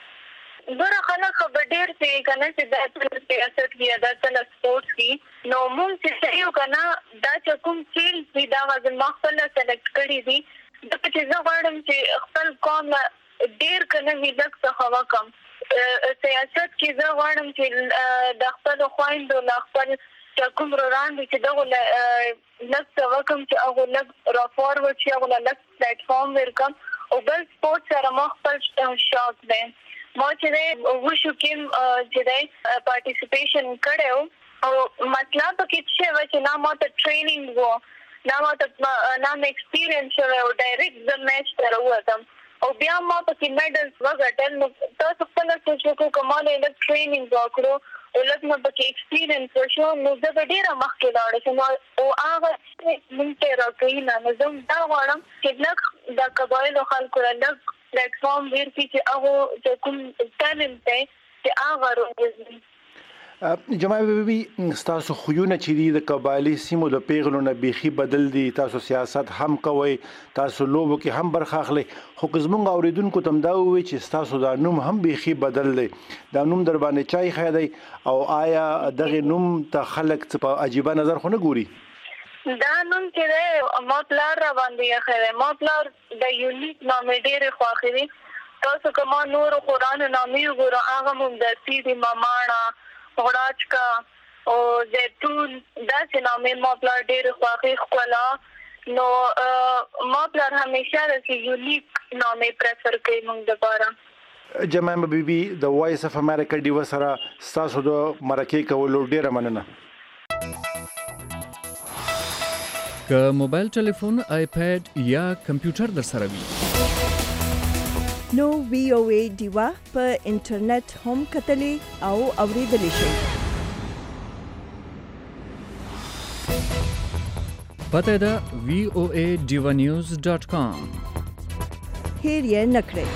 ګوره خلک خو به ډېر څه که نه چې دا څه سیاست کې یا دا څه سپورټس کې نو مونږ چې څه یو که نه دا چې کوم فیلډ وي دا هغه زما خپله سلیکټ کړي دي ځکه چې زه غواړم چې خپل قوم ډېر که نه وي لږ څه وکړم. سیاست کې زه غواړم چې د خپلو خویندو له خپل کوم وران دي چې دغو لږ څه وکړم چې هغو لږ رافارورډ شي هغو له لږ پلیټفارم ورکړم. او بل سپورټ سره ما خپل شوق دی. ما چې دی وشو کې چې دی پارټیسپیشن کړی و او مسله پکې څه وه چې نه ما ته ټریننګ و نه ما ته نه مې ایکسپیرینس شوی و ډایرکټ زه میچ ته راووتم او بیا ما پکې میډلز وګټل. نو تاسو خپله سوچ وکړو که ما نه لږ ټریننګ وکړو او لږ مې پکې ایکسپیرینس وشو نو زه به ډېره مخکې لاړه شم او هغه مونږ ته یې راکوي نه. نو زه دا غواړم چې لږ د قبایلو خلکو له لږ پلیټفارم ورکړي چې هغو چې کوم ټیلنټ دی چې هغه راوځي. جمایمه بیبي ستاسو خویونه چې دي د قبایلي سیمو د پیغلو نه بیخي بدل دي. تاسو سیاست هم کوئ تاسو لوبو کې هم برخه اخلئ خو که زموږ اورېدونکو ته هم دا ووایي چې ستاسو دا نوم هم بیخي بدل دی. دا نوم در باندې چا ایښی دی او آیا دغې نوم ته خلک څه په عجیبه نظر خو نه ګوري؟ دا نوم چې دی ما پلار را باندې ایښی دی. ما پلار د یونیک نامې ډېرې خوښې دي. تاسو که ما نورو قرآنو نامې وګورو هغه ممدسي دي، مماڼه، غړاچکا او زیتون داسې نامې ما پلار ډېرې خوښې ښکلا نو ما بلر همیشه د یونیک نامې پریفر کوي موږ لپاره. جماعه بیبي د وایس اف امریکا ډیو سره تاسو د مرکې کولو ډیره مننه. که موبایل ټلیفون، آیپاد یا کمپیوټر در سره وي نو وی او ای ډیوا په انټرنیټ هم کتلې او اوریدلې شئ. پته ده وی او ای ډیوا نیوز ډاٹ کام. هیر یې نکړئ.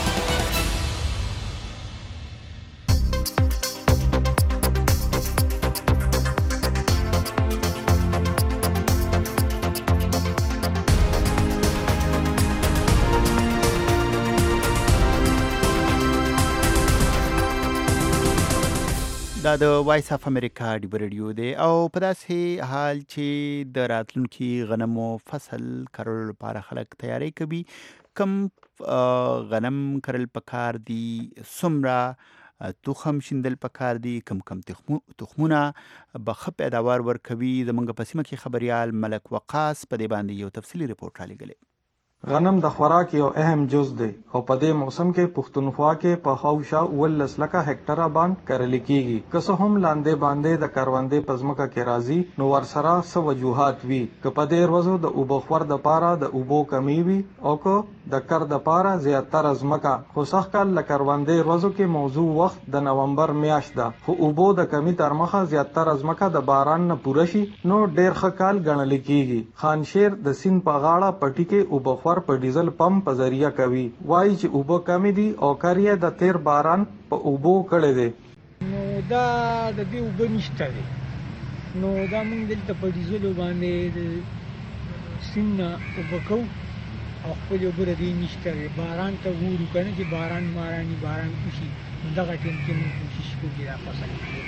دا د وایس اف امریکا ډیو رادیو دی او په داسې حال چې د راتلونکي غنمو فصل کرلو لپاره خلک تیاری کوي. کم غنم کرل پکار دي، څومره تخم شیندل پکار دي، کم کم تخمونه به ښه پیداوار ورکوي. زموږ په سیمه کې خبریال ملک وقاص په دې باندې یو تفصیلي رپورټ رالیږلی. غنم د خوراک یو اهم جز دی او په دې موسم کې پښتونخوا کې په خاوشا ولس لکه هکټره باندې کرل کیږي. که څه هم لاندې باندې د کروندې په ځمکه کې راځي نو ورسره څه وجوهات وي. که په دې ورځو د اوبو خور د پاره د اوبو کمی وي او که د کر د پاره زیاتره ځمکه. خو سخت کال ل کروندې ورځو کې موضوع وخت د نومبر میاشت ده، خو اوبو د کمی تر مخه زیاتره ځمکه د باران نه پوره شي نو ډیر ښه کال ګڼل کیږي. خانشیر د سیند په غاړه پټي کې اوبو په ډیزل پمپ په ذریعہ کوي. وایي چې اوبه کمی دي او کاریه د تیر باران په اوبو کړي دي. نو دا د دې اوبه نشته دي، نو دا موږ دلته په ډیزل باندې د سیند اوبه کوو او خپل اوبه د دې نشته دي. باران ته ګورو کنه چې باران مارانی باران وشي دغه ټیم کې موږ کوشش کوو چې دا فصل وکړو.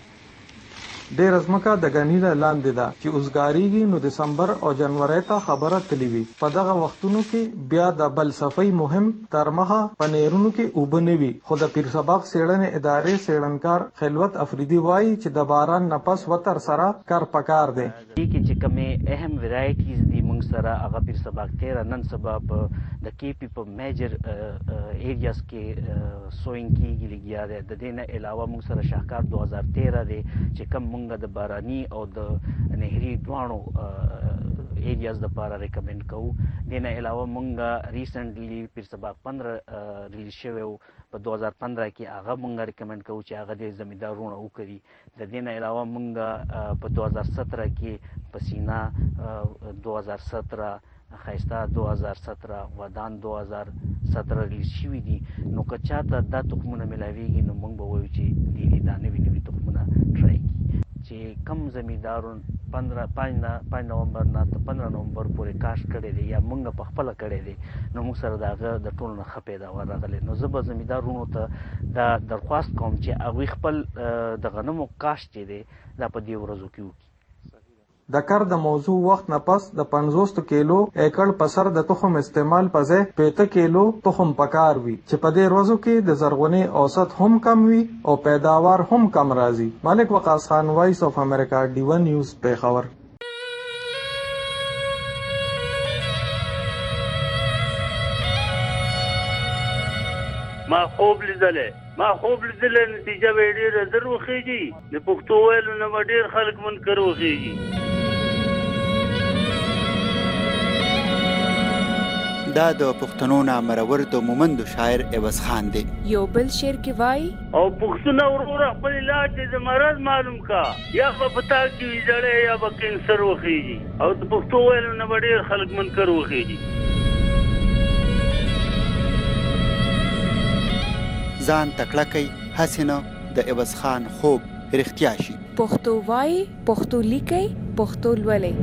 ډېر ځمکه د ګنیله لاندې ده چې اوسګاریږي نو دسمبر او جنوري ته خبره تللی وي. په دغه وختونو کې بیا د بل صفای مهم تر مخه په نیرونو کې اوبه نه وي. خو د پیر سبق څېړنې ادارې څېړنکار خلوت افریدي وایي چې د باران نه پس وتر سره کار پکار دی. کې چې کومې اهم ویرایټیز دي موږ سره هغه پیر سبق تیرا نن سبا په د کې پی په میجر ایریاز کې سوینګ کېږي لګیا دی. د دې نه علاوه موږ سره شاهکار دو هزار تیرا دی چې کوم د باراني او د نهري دواړو ایریاز د لپاره ریکمند کوو. د نه علاوه موږ ریسنټلی پیر سبق پندرہ ریلیز شوی په دو هزار پندرہ کې هغه موږ ریکمند کوو چې هغه د زمیندارونو وکړي. د دې نه علاوه موږ په دو هزار سترہ کې پسینا دو هزار سترہ خیستا دو هزار سترہ ودان دو هزار سترہ ریلیز شوي دي. نو که چاته دا تخمونه ملاویږي نو موږ به وایو چې دې دا نوي نوي تخمونه ټرای کړي چې کم زمیندارون پندرہ پنځه نومبر نه تر پندرہ نومبر پورې کاشت کړی دی یا موږ په خپله کړی دی نو موږ سره د هغه د ټولو نه ښه پیداوار راغلی. نو زه به زمیندارونو ته دا درخواست کوم چې هغوی خپل د غنمو کاشت چې دی دا په دې ورځو کې وکړي. د کر د موضوع وخت نه پس د پنځوس کیلو ایکړ په سر د تخم استعمال په ځای پېته کیلو تخم پکار وي چې په دې ورځو کې د زرغونې اوسط هم کم وي او پیداوار هم کم راځي. ملک وقاص خان، وایس اف امریکا، ډیو نیوز، پیښور. ما خوب لیدلې ما خوب لیدلې نتیجه به ډېره زر وخیږي. د پښتو ویلو نه به ډېر خلک منکر وخیږي. دا د پښتنو نامرور د مومندو شاعر عوض خان دی. یو بل شعر کې وایي او پښتونه وروره خپل علاج د مرض معلوم کا یا په پتا کې ویجړې یا به کینسر وخیږي او د پښتو ویلو نه به ډېر خلک منکر وخیږي. ځان تکړه کوي هسې نه د عوض خان خوب رښتیا شي. پښتو وایي، پښتو لیکئ، پښتو لولئ.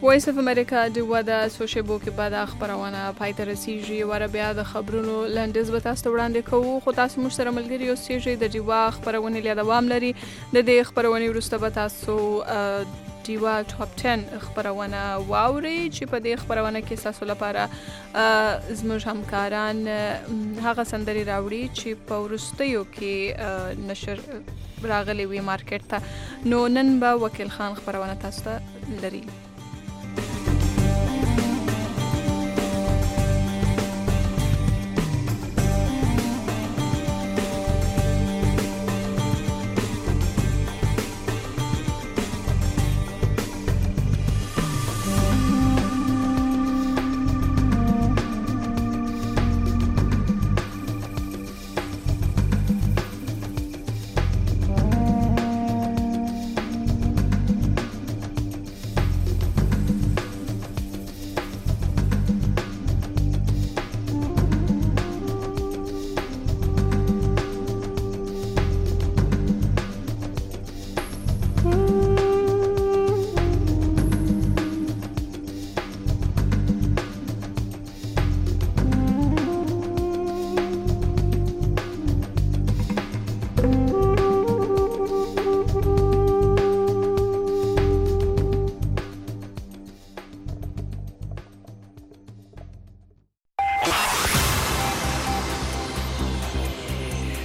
وایس اف امریکا د ودا سوشیبو کې بعد خبرونه پای ته رسیږي ور بیا د خبرونو لنډیز به تاسو وړاندې کوو خو تاسو مو سره ملګری اوسئ د دیوا خبرونه له دوام لري د دې خبرونه وروسته به تاسو دیوا ټاپ ټن خبرونه واوري چې په دې خبرونه کې تاسو لپاره زموږ همکاران هغه سندري راوړي چې په ورستیو کې نشر راغلي وي مارکیټ ته نو نن به وکیل خان خبرونه تاسو ته لري